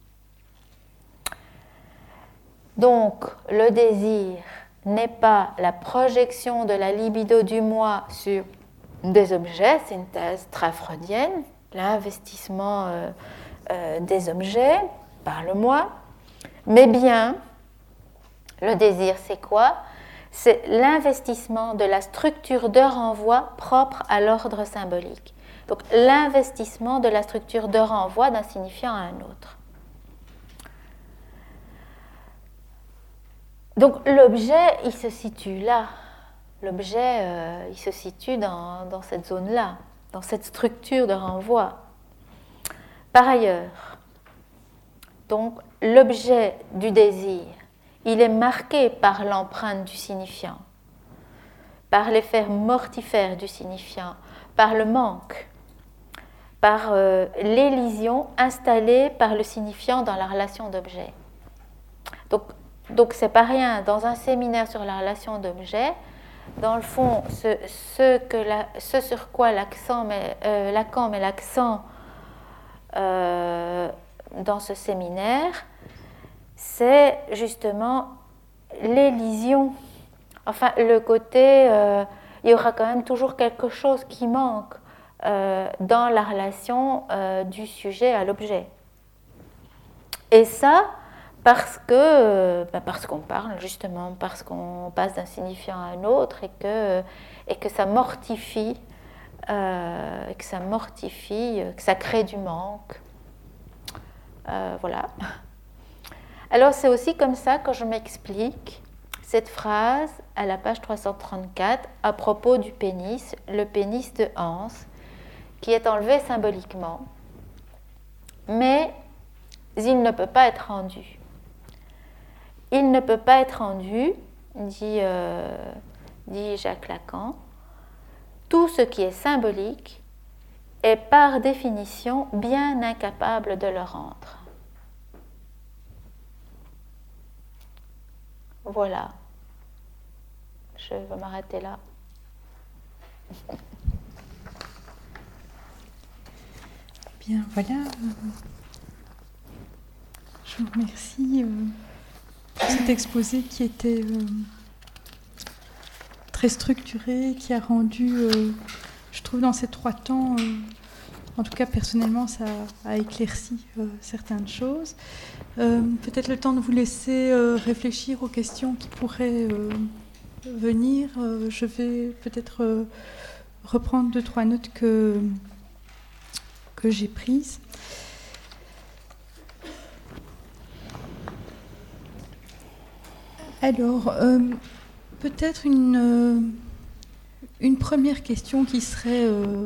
Donc, le désir n'est pas la projection de la libido du moi sur des objets, c'est une thèse très freudienne, l'investissement des objets par le moi, mais bien, le désir, c'est quoi? C'est l'investissement de la structure de renvoi propre à l'ordre symbolique. Donc, l'investissement de la structure de renvoi d'un signifiant à un autre. Donc, l'objet, il se situe là. L'objet, il se situe dans cette zone-là, dans cette structure de renvoi. Par ailleurs, donc, l'objet du désir, il est marqué par l'empreinte du signifiant, par l'effet mortifère du signifiant, par le manque, par l'élision installée par le signifiant dans la relation d'objet. Donc c'est pas rien, dans un séminaire sur la relation d'objet, dans le fond, ce sur quoi Lacan met l'accent dans ce séminaire, c'est justement l'élision. Enfin, le côté, il y aura quand même toujours quelque chose qui manque dans la relation du sujet à l'objet. Et ça, parce qu'on parle justement, parce qu'on passe d'un signifiant à un autre et que ça mortifie, que ça crée du manque. Voilà. Alors c'est aussi comme ça que je m'explique cette phrase à la page 334 à propos du pénis, le pénis de Hans, qui est enlevé symboliquement, mais il ne peut pas être rendu. Il ne peut pas être rendu, dit Jacques Lacan. Tout ce qui est symbolique est par définition bien incapable de le rendre. Voilà. Je vais m'arrêter là. Bien, voilà. Je vous remercie pour cet exposé qui était très structuré, qui a rendu, je trouve, dans ces 3 temps, en tout cas personnellement, ça a éclairci certaines choses. Peut-être le temps de vous laisser réfléchir aux questions qui pourraient venir. Je vais peut-être reprendre 2-3 notes que j'ai prises. Alors, peut-être une première question qui serait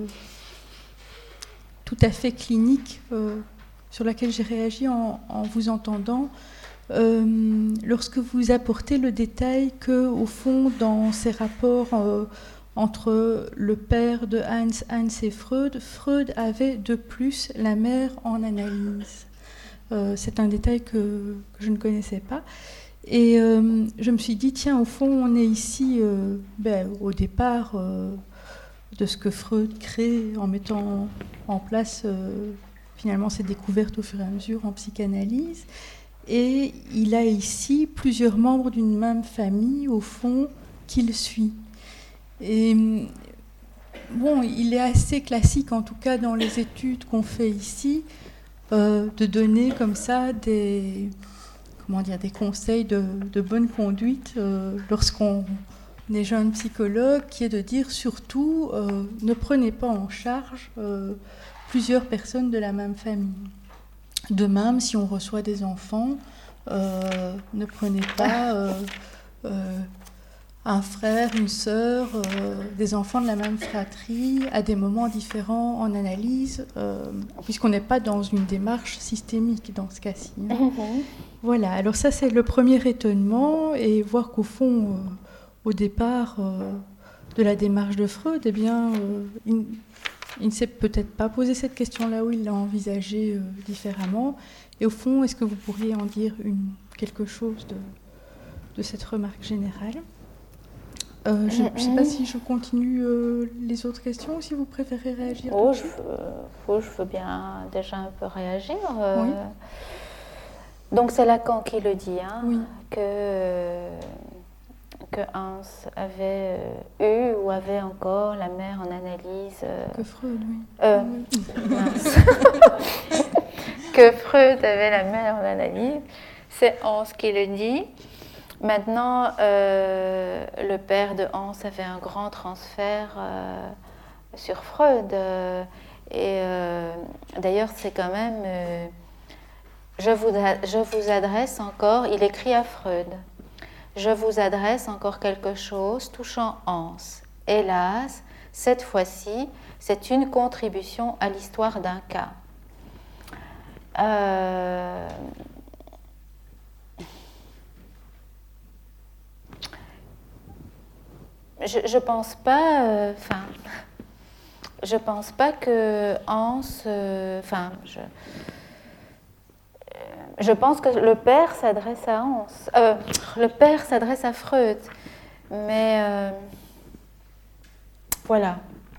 tout à fait clinique, sur laquelle j'ai réagi en vous entendant. Lorsque vous apportez le détail que, au fond, dans ces rapports entre le père de Hans et Freud avait de plus la mère en analyse. C'est un détail que je ne connaissais pas. Et je me suis dit, tiens, au fond, on est ici, au départ, de ce que Freud crée en mettant en place, finalement, ses découvertes au fur et à mesure en psychanalyse. Et il a ici plusieurs membres d'une même famille, au fond, qu'il suit. Et bon, il est assez classique, en tout cas dans les études qu'on fait ici, de donner comme ça des conseils de bonne conduite lorsqu'on est jeune psychologue, qui est de dire surtout ne prenez pas en charge plusieurs personnes de la même famille. De même, si on reçoit des enfants, ne prenez pas un frère, une sœur, des enfants de la même fratrie à des moments différents en analyse, puisqu'on n'est pas dans une démarche systémique dans ce cas-ci. Voilà, alors ça c'est le premier étonnement, et voir qu'au fond, au départ de la démarche de Freud, eh bien, il ne s'est peut-être pas posé cette question-là, où il l'a envisagé différemment. Et au fond, est-ce que vous pourriez en dire quelque chose de cette remarque générale ? Je ne sais pas si je continue les autres questions, ou si vous préférez réagir. Je veux bien déjà un peu réagir. Oui. Donc c'est Lacan qui le dit, oui. que Hans avait eu ou avait encore la mère en analyse. Que Freud, oui. Mince. Que Freud avait la mère en analyse. C'est Hans qui le dit. Maintenant, le père de Hans avait un grand transfert sur Freud. D'ailleurs, c'est quand même... je vous adresse encore, il écrit à Freud, je vous adresse encore quelque chose touchant Hans. Hélas, cette fois-ci, c'est une contribution à l'histoire d'un cas. Je pense pas, je pense pas que Hans, je pense que le père s'adresse à Hans, le père s'adresse à Freud, mais voilà.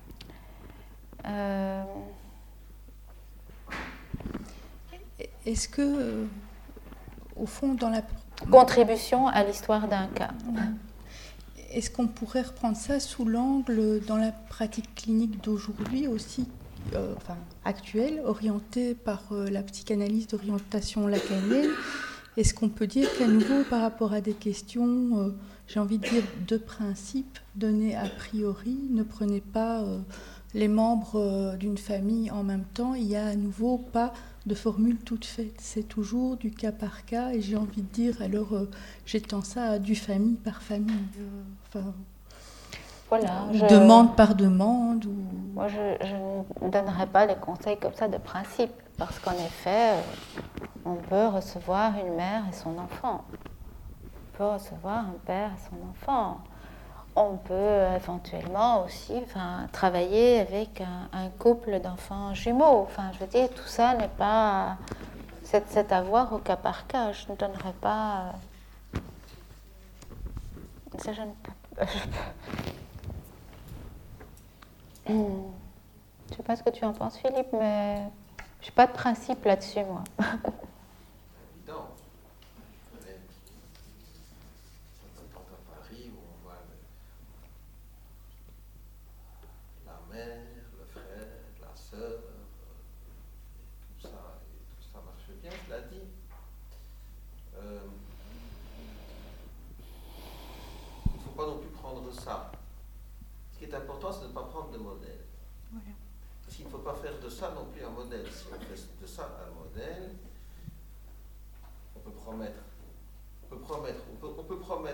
Est-ce que, au fond, dans la contribution à l'histoire d'un cas. Est-ce qu'on pourrait reprendre ça sous l'angle, dans la pratique clinique d'aujourd'hui aussi, actuelle, orientée par la psychanalyse d'orientation lacanienne? Est-ce qu'on peut dire qu'à nouveau, par rapport à des questions, j'ai envie de dire, de principe, données a priori, ne prenez pas les membres d'une famille en même temps, il n'y a à nouveau pas de formule toute faite, c'est toujours du cas par cas, et j'ai envie de dire, alors j'étends ça à du famille par famille, voilà, demande par demande. Moi, je ne donnerai pas des conseils comme ça de principe, parce qu'en effet, on peut recevoir une mère et son enfant, on peut recevoir un père et son enfant. On peut éventuellement aussi travailler avec un couple d'enfants jumeaux. Je veux dire, tout ça n'est pas... C'est à voir au cas par cas. Je ne donnerai pas... Ça, je ne peux... Je ne sais pas ce que tu en penses, Philippe, mais je n'ai pas de principe là-dessus, moi. Pas non plus prendre ça. Ce qui est important, c'est de ne pas prendre de modèle. Voilà. Parce qu'il ne faut pas faire de ça non plus un modèle. Si on fait de ça un modèle, on peut promettre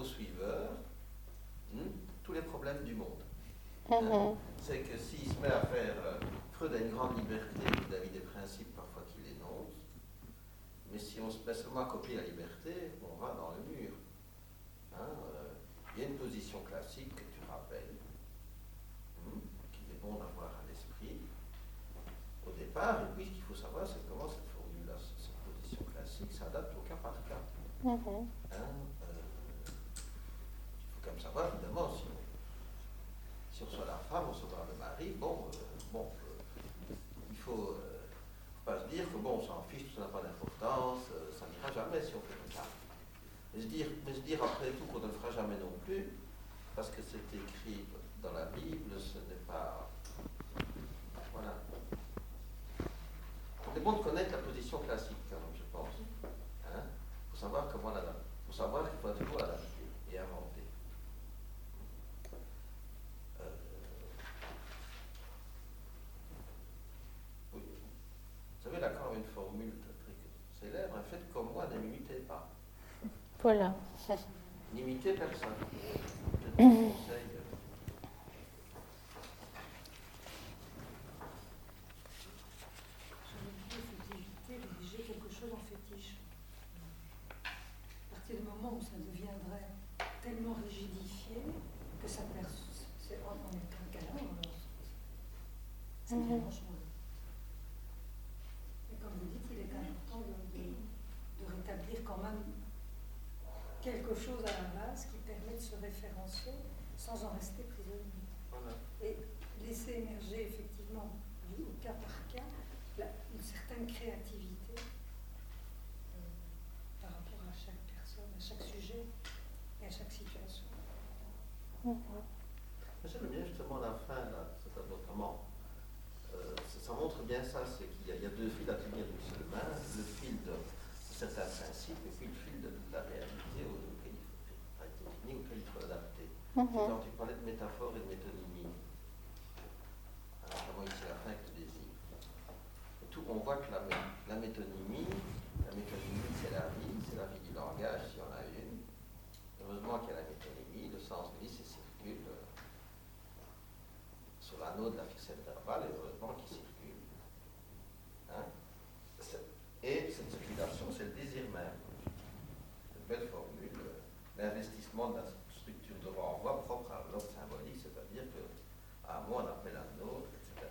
poursuiveur tous les problèmes du monde. C'est que s'il se met à faire... Freud a une grande liberté vis-à-vis des principes parfois qu'il énonce, mais si on se met seulement à copier la liberté, on va dans le mur. Il y a une position classique que tu rappelles, qu'il est bon d'avoir à l'esprit au départ, et puis ce qu'il faut savoir, c'est comment cette formule-là, cette position classique, s'adapte au cas par cas. Il faut quand même savoir, évidemment, si on soit la femme, on soit le mari, il faut pas se dire que on s'en fiche, ça n'a pas d'importance, ça n'ira jamais si on fait comme ça. Mais se dire après tout qu'on ne le fera jamais non plus, parce que c'est écrit dans la Bible, ce n'est pas... Voilà. C'est bon de connaître la position classique, quand même, je pense. Pour savoir comment l'adapter. Pour savoir qu'il faut toujours adapter et inventer. Oui. Vous savez, là, quand une formule très célèbre, faites comme moi, ne m'imitez pas. Voilà. N'imitez personne. Je te conseille. Quelque chose en fétiche. À partir du moment où ça deviendrait tellement rigidifié que ça perd. On est qu'un câlin, c'est vraiment changé. Et comme vous dites, il est important de rétablir quand même quelque chose à la base qui permet de se référencier sans en rester prisonnier. Voilà. Et laisser émerger effectivement, au cas par cas, une certaine créativité par rapport à chaque personne, à chaque sujet et à chaque situation. J'aime bien justement la fin là, cet avortement. Ça montre bien ça, c'est qu'il y a deux fils à tenir d'une seule main, le fil de certains principes et puis le fil de la réalité auquel il faut l'adapter. Quand tu parlais de métaphore et de métonymie, notamment ici à la fin avec le désir, on voit que la métonymie, c'est la vie du langage, si on a une. Heureusement qu'il y a la métonymie, le sens glisse et circule sur l'anneau de la ficelle verbale, et heureusement qu'il circule. Et cette circulation, c'est le désir même. Cette belle formule, l'investissement de la structure de renvoi propre à l'ordre symbolique, c'est-à-dire qu'à un mot on appelle un autre, etc.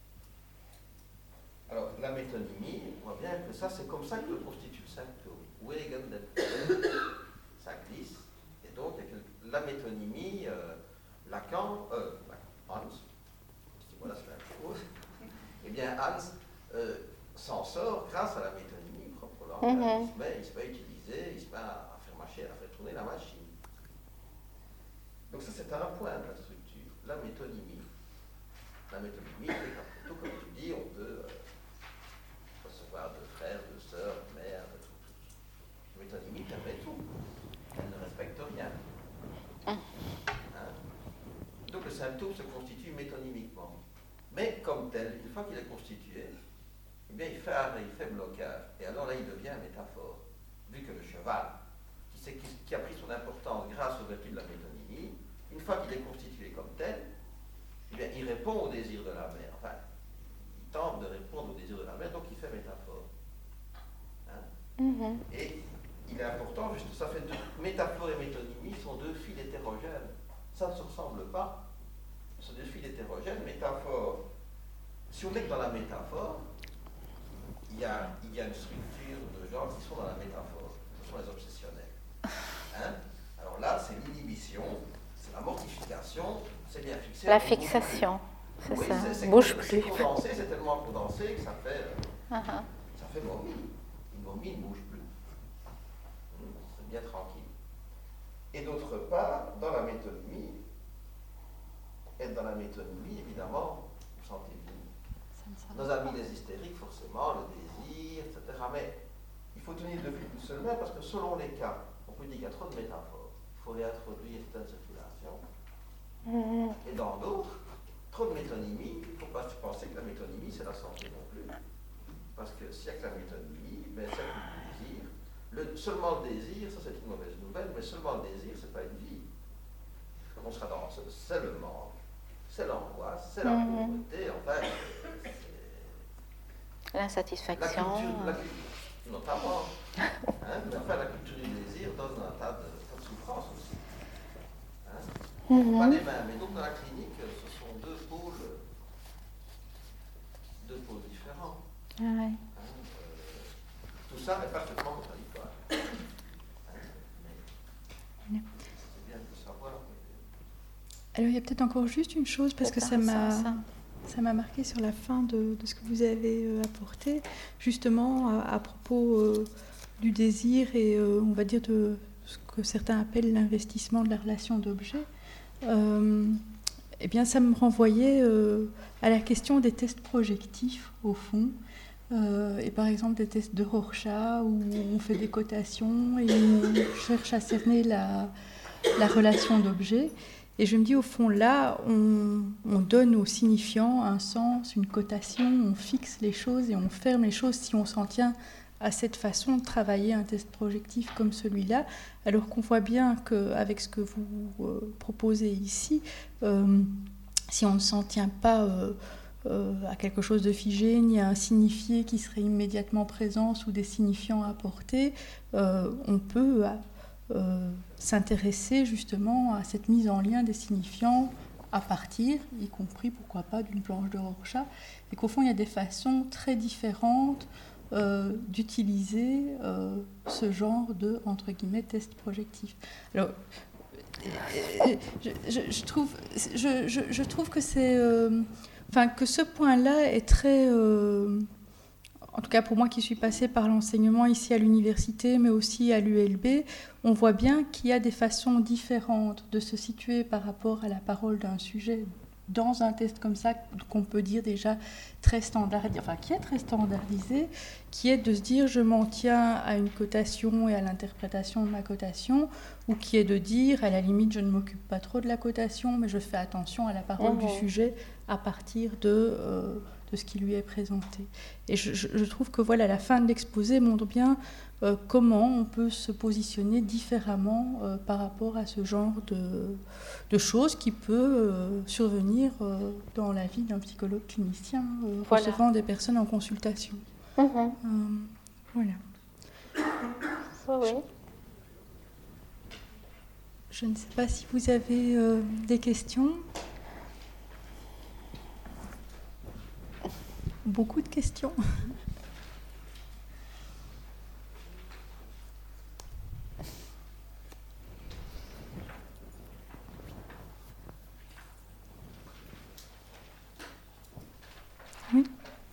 Alors, la métonymie, on voit bien que ça, c'est comme ça que constitue le symptôme. Wegen der ça glisse. Et donc, la métonymie, Lacan, Hans, voilà, c'est la même chose. Eh bien, Hans s'en sort grâce à la métonymie propre au langage. Il se met à utiliser, il se met à faire marcher, à faire tourner la machine. Donc, ça, c'est un point de la structure, la métonymie. La métonymie, c'est tout comme tu dis, on peut recevoir de frères, de sœurs, de mères, de tout. La métonymie permet tout. Elle ne respecte rien. Donc le symptôme se constitue métonymiquement. Mais comme tel, une fois qu'il est constitué, eh bien il fait arrêt, il fait blocage. Et alors là, il devient métaphore. Vu que le cheval, qui a pris son importance grâce aux vertus de la métonymie, une fois qu'il est constitué comme tel, eh bien il répond au désir de la mère. Enfin, il tente de répondre au désir de la mère, donc il fait métaphore. Et il est important, juste, ça fait métaphore et métonymie sont deux fils hétérogènes. Ça ne se ressemble pas. Ce sont deux fils hétérogènes. Métaphore, si on est que dans la métaphore, il y a une structure de gens qui sont dans la métaphore. Ce sont les obsessionnels. Alors là, c'est l'inhibition, c'est la mortification, c'est bien fixé. La fixation, c'est oui, ça. Bouge plus. C'est condensé, c'est tellement condensé que ça fait momie. Une momie ne bouge plus. C'est bien tranquille. Et d'autre part, dans la métonymie, évidemment, vous sentez bien. Nos amis les hystériques, forcément, le désir, etc. Mais il faut tenir le fil d'une seule main parce que selon les cas, on peut dire qu'il y a trop de métaphores. Il faut réintroduire certaines circulations. Et dans d'autres, trop de métonymie, il ne faut pas penser que la métonymie, c'est la santé non plus. Parce que s'il y a que la métonymie, ben, c'est le désir. seulement le désir, ça c'est une mauvaise nouvelle, mais seulement le désir, c'est pas une vie. On sera dans c'est le manque, c'est l'angoisse, c'est la pauvreté, enfin, l'insatisfaction. La culture, notamment. Mais enfin, la culture du désir donne un tas de souffrances aussi. Pas les mêmes. Et donc, dans la clinique, ce sont deux pôles différents. Tout ça est parfaitement contradictoire. Mais c'est bien de savoir. Alors, il y a peut-être encore juste une chose, parce que ça m'a marqué sur la fin de ce que vous avez apporté, justement à propos du désir et on va dire de ce que certains appellent l'investissement de la relation d'objet. Eh bien, ça me renvoyait à la question des tests projectifs, au fond. Et par exemple, des tests de Rorschach, où on fait des cotations et on cherche à cerner la relation d'objet. Et je me dis, au fond, là, on donne au signifiant un sens, une cotation, on fixe les choses et on ferme les choses si on s'en tient à cette façon de travailler un test projectif comme celui-là, alors qu'on voit bien qu'avec ce que vous proposez ici, si on ne s'en tient pas à quelque chose de figé, ni à un signifié qui serait immédiatement présent sous des signifiants apportés, on peut s'intéresser justement à cette mise en lien des signifiants à partir, y compris, pourquoi pas, d'une planche de Rorschach, et qu'au fond, il y a des façons très différentes d'utiliser ce genre de, entre guillemets, test projectif. Alors, je trouve que c'est... que ce point-là est très... en tout cas pour moi qui suis passée par l'enseignement ici à l'université, mais aussi à l'ULB, on voit bien qu'il y a des façons différentes de se situer par rapport à la parole d'un sujet dans un test comme ça, qu'on peut dire déjà très standardisé, qui est très standardisé, qui est de se dire je m'en tiens à une cotation et à l'interprétation de ma cotation, ou qui est de dire à la limite je ne m'occupe pas trop de la cotation, mais je fais attention à la parole du sujet à partir de ce qui lui est présenté. Et je trouve que voilà, la fin de l'exposé montre bien comment on peut se positionner différemment par rapport à ce genre de choses qui peut survenir dans la vie d'un psychologue clinicien recevant des personnes en consultation. Voilà. Oui. Je ne sais pas si vous avez des questions. Beaucoup de questions. Oui.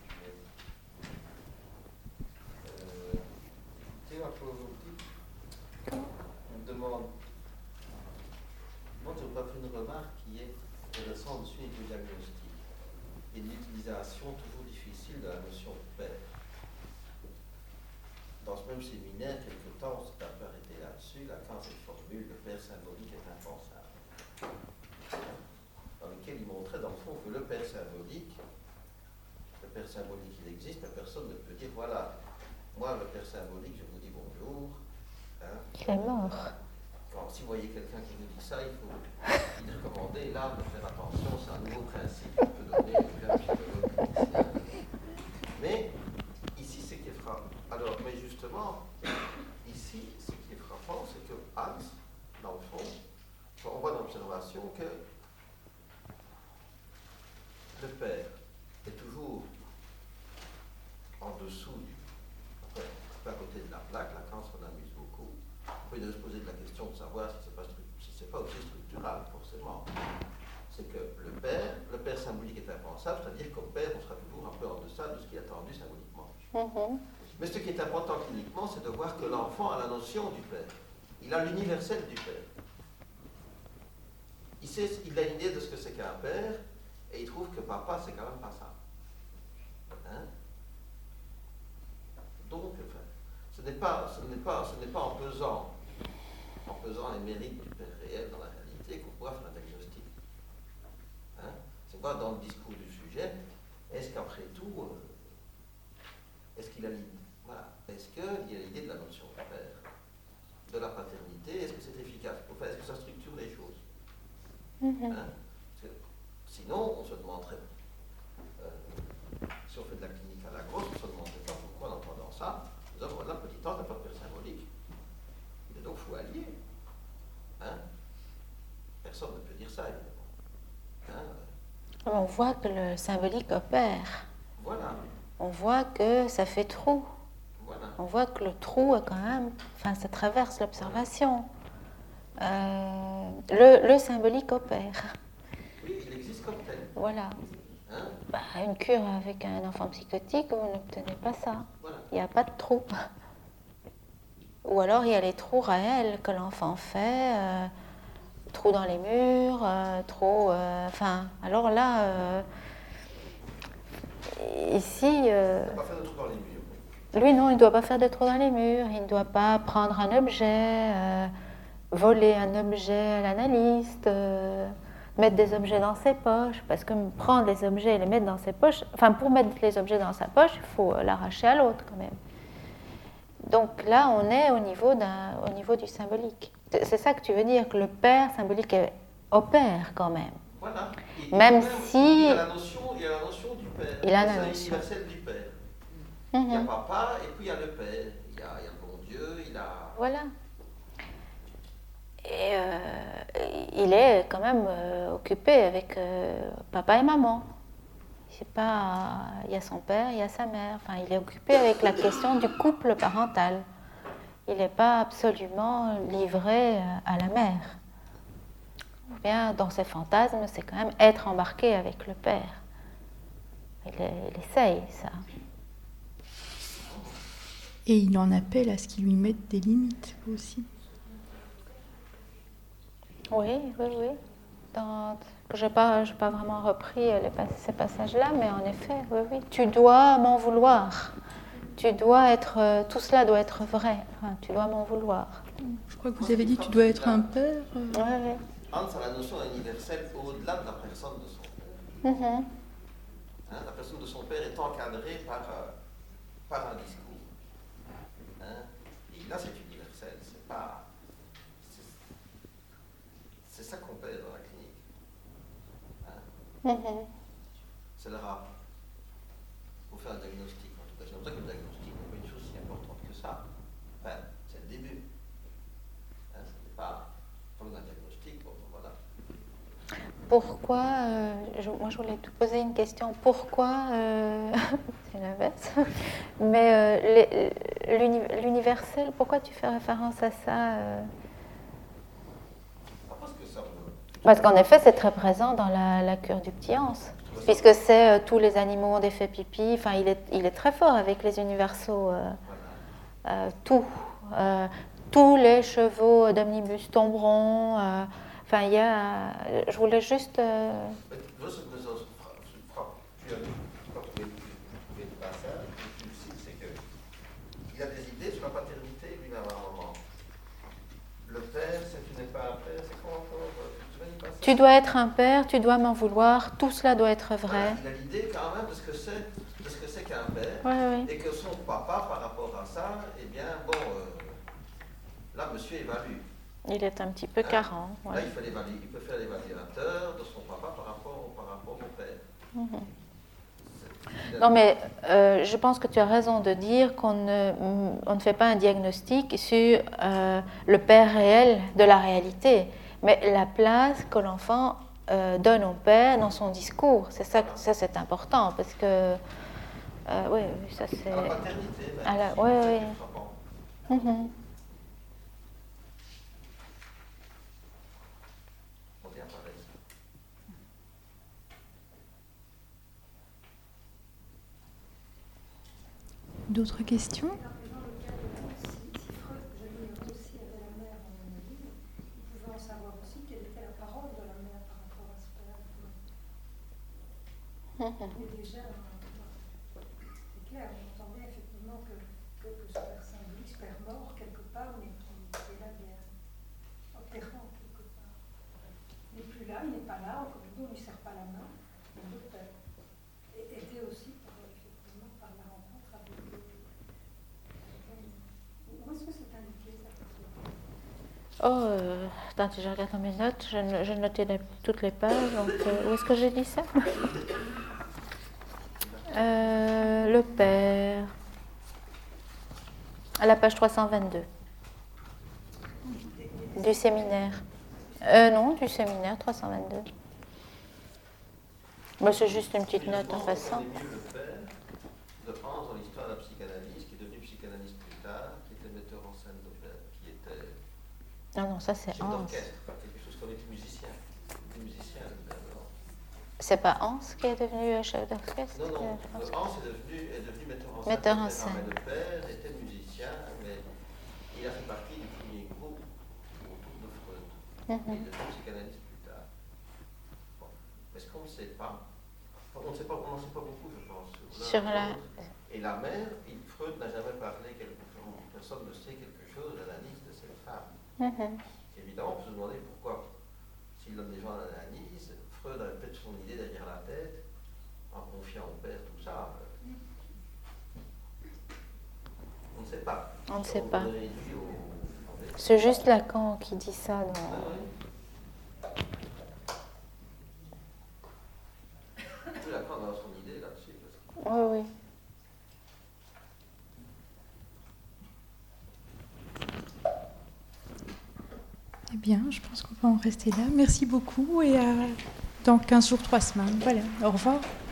Théo apologetique, on me demande. Moi, je n'ai pas fait une remarque qui est intéressante dessus et du diagnostic et de l'utilisation toujours difficile de la notion de père. Dans ce même séminaire, quelque temps, on s'est un peu arrêté là-dessus. Lacan, cette formule, le père symbolique est impensable. Dans lequel il montrait, dans le fond, que le père symbolique, il existe, mais personne ne peut dire, voilà, moi, le père symbolique, je vous dis bonjour. Il est mort. Si vous voyez quelqu'un qui vous dit ça, il faut lui recommander, là, de faire attention, c'est un nouveau principe qu'on peut donner à un psychologue. Mais, ici, ce qui est frappant. Alors, mais justement, ici, ce qui est frappant, c'est que Hans, dans le fond, on voit dans l'observation que le père est toujours en dessous à côté de la plaque. Lacan s'en amuse beaucoup. On peut se poser la question de savoir si c'est pas aussi structural, forcément. C'est que le père symbolique est impensable, c'est-à-dire qu'au père, on sera toujours un peu en deçà de ce qui est attendu symboliquement. Mais ce qui est important cliniquement, c'est de voir que l'enfant a la notion du père. Il a l'universel du père. Il a une idée de ce que c'est qu'un père, et il trouve que papa, c'est quand même pas ça. Donc, ce n'est pas en pesant les mérites du père réel dans la réalité qu'on pourra faire un diagnostic. C'est voir dans le discours du sujet, est-ce qu'après tout, est-ce qu'il a l'idée, voilà, est-ce qu'il a l'idée de la notion de père? de la paternité, est-ce que c'est efficace? Enfin, est-ce que ça structure les choses? Hein? Parce que sinon, on se demanderait, si on fait de la clinique à la grosse, on se demanderait pas pourquoi, en entendant ça, nous avons voilà, petit ange n'a pas de père symbolique. Il est donc fou allié. Hein? Personne ne peut dire ça, évidemment. Hein? On voit que le symbolique opère. Voilà. On voit que ça fait trou. Voilà. On voit que le trou est quand même... Enfin, ça traverse l'observation. Le symbolique opère. Oui, il existe comme tel. Voilà. Hein? Bah, une cure avec un enfant psychotique, vous n'obtenez pas ça. Voilà. Il n'y a pas de trou. Ou alors il y a les trous réels que l'enfant fait, trous dans les murs, trous... Enfin, alors là, ici... Il ne doit pas faire de trous dans les murs. Lui, non, il ne doit pas faire de trous dans les murs, il ne doit pas prendre un objet, voler un objet à l'analyste, mettre des objets dans ses poches, parce que prendre les objets et les mettre dans ses poches, enfin pour mettre les objets dans sa poche, il faut l'arracher à l'autre quand même. Donc là, on est au niveau du symbolique. C'est ça que tu veux dire, que le père symbolique opère quand même. Voilà. Même si... Il y a la notion du père. Il a la c'est notion. universel du père. Il y a papa et puis il y a le père. Il y a le bon Dieu, il a... Voilà. Et il est quand même occupé avec papa et maman. C'est pas, il y a son père, il y a sa mère. Enfin, il est occupé avec la question du couple parental. Il n'est pas absolument livré à la mère. Ou bien, dans ses fantasmes, c'est quand même être embarqué avec le père. Il essaye ça. Et il en appelle à ce qu'il lui mette des limites aussi. Oui. Je n'ai pas vraiment repris ces passages-là, mais en effet, oui. Tu dois m'en vouloir. Tu dois être... tout cela doit être vrai. Enfin, tu dois m'en vouloir. Je crois que vous avez dit tu dois être un père. Oui. Hans a la notion universelle au-delà de la personne de son père. Hein, la personne de son père est encadrée par un discours. Hein? Et là, c'est universel. C'est pas... C'est ça qu'on perd dans la clinique. Hein? C'est le rap. Il faut faire un diagnostic. En tout cas, c'est comme ça que le diagnostic n'est pas une chose si importante que ça. Enfin, c'est le début. Hein? C'est pas d'un diagnostic. Bon, voilà. Pourquoi, moi je voulais te poser une question, pourquoi, c'est l'inverse, mais l'universel, pourquoi tu fais référence à ça Parce que ça Parce qu'en effet c'est très présent dans la cure du petit Hans, puisque c'est tous les animaux ont des faits pipi, enfin il est très fort avec les universaux, tous les chevaux d'omnibus tomberont. Enfin, il y a... Je voulais juste... Tu as trouvé le passage, tu cites, c'est qu'il y a des idées sur la paternité lui-même à un moment. Le père, c'est tu n'es pas un père, c'est quoi encore? Tu dois être un père, tu dois m'en vouloir, tout cela doit être vrai. Il a l'idée quand même de ce que c'est qu'un père, Oui. et que son papa, par rapport à ça, eh bien, bon, là, monsieur évalue. Il est un petit peu carent. Là, il peut faire l'évaluateur de son papa par rapport au père. Non, mais je pense que tu as raison de dire qu'on ne fait pas un diagnostic sur le père réel de la réalité, mais la place que l'enfant donne au père dans son discours. C'est ça c'est important, parce que... oui, ça c'est... À la paternité, oui. D'autres questions? Si Freud, je lis aussi avait la mère dans le livre, il pouvait en savoir aussi quelle était la parole de la mère par rapport à ce père. Mais déjà, c'est clair, on entend bien effectivement que ce père symbolique, ce père mort quelque part, mais qui est là bien opérant quelque part. Il n'est plus là, il n'est pas là, comme il dit, on ne lui serre pas la main. Mais le père était aussi effectivement par la rencontre avec eux. Où est-ce que c'est indiqué ça? Attendez, je regarde dans mes notes. J'ai noté toutes les pages. Donc, où est-ce que j'ai dit ça? Le Père. À la page 322. Du séminaire. Non, du séminaire 322. Bah, c'est juste une petite note en passant. Le Père de Hans dans l'histoire de la psychanalyse, qui est devenu psychanalyste plus tard, qui était metteur en scène d'opéra, qui était Non, ça c'est chef Hans. d'orchestre, quelque chose comme musicien. Des musiciens, C'est pas Hans qui est devenu chef d'orchestre? Non, Hans est devenu metteur en scène. Metteur en scène. Le Père était musicien, mais il a fait partie du premier groupe autour de Freud. Il est devenu psychanalyste plus tard. Bon. Est-ce qu'on ne sait pas? On n'en sait pas beaucoup, je pense. Sur la... Et la mère, Freud n'a jamais parlé, personne ne sait quelque chose de l'analyse de cette femme. Évidemment, on peut se demander pourquoi, s'il donne des gens à l'analyse, Freud avait peut-être son idée derrière la tête, en confiant au père tout ça. On ne sait pas. On ne sait pas. C'est juste Lacan qui dit ça. Lacan a son idée là-dessus. Oui. Eh bien, je pense qu'on va en rester là. Merci beaucoup et à dans 15 jours, 3 semaines. Voilà, au revoir.